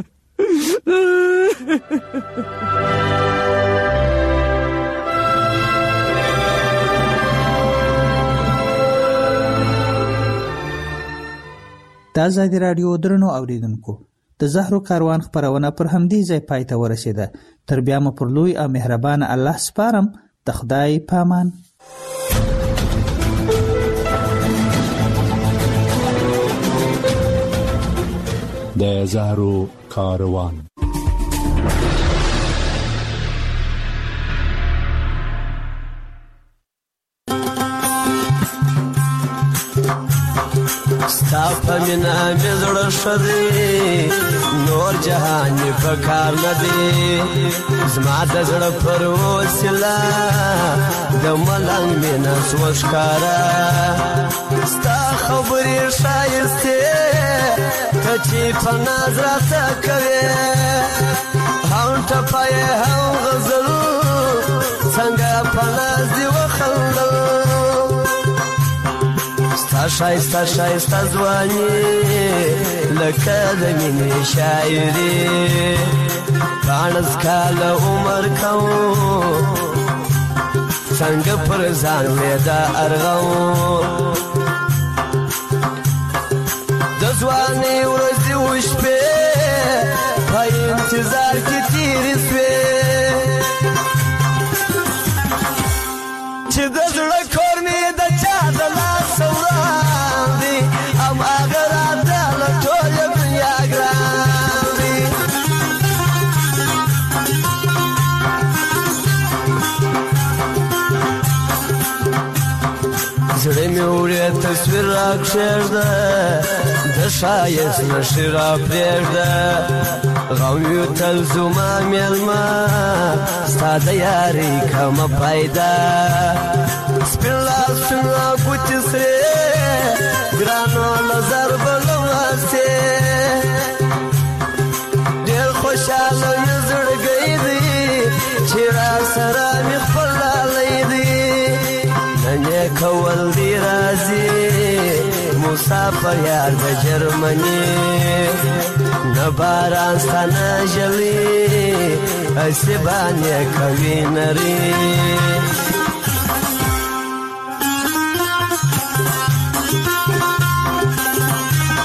د آزادي راډیو درنو اوریدونکو د زهرو کاروان خپرونه پر همدې ځای پای ته ورسېده. تر بیا مو پر لوی او مهربان الله سپارم. د خدای پامان. د زهرو کاروان. ستا په مینا مې زړه ښه دی نور جهان مې په کار نه دی. زما د زړه پر وسیله د ملنګ مینه سوه ښکاره. ستا خبرې ښایستې ته چې په ناز راته کوې هم ټپه یې هم غزل څنګه په ناز دې وخندل. ستا ښایسته ځواني لکه د مینې شاعري 15 کاله عمر کوم څنګه پر ځان مې دا ارغوم. د ځوانۍ ورځې وشپې په انتظار کې تېرې سوې چې د زړه کور مې د چا د لاس وړاندې هماغه راته له ټوله دنیا ګران دی. زړه مې وړې تصویر راکښېږده د ښایست نښې راپرېږده غم یو تل زما مېلمه ستا د یارۍ کمه پیدا. سپین لاس سپین ګوتې سرې ګرانو له ضربه لمسې ډېر خوشحاله مې زړګی دی چې را سره مې خپل لالی دی. نن کول دی راځي مسافر یار د جرمني نه باران ستانه ژلي اسې باندې کوي نري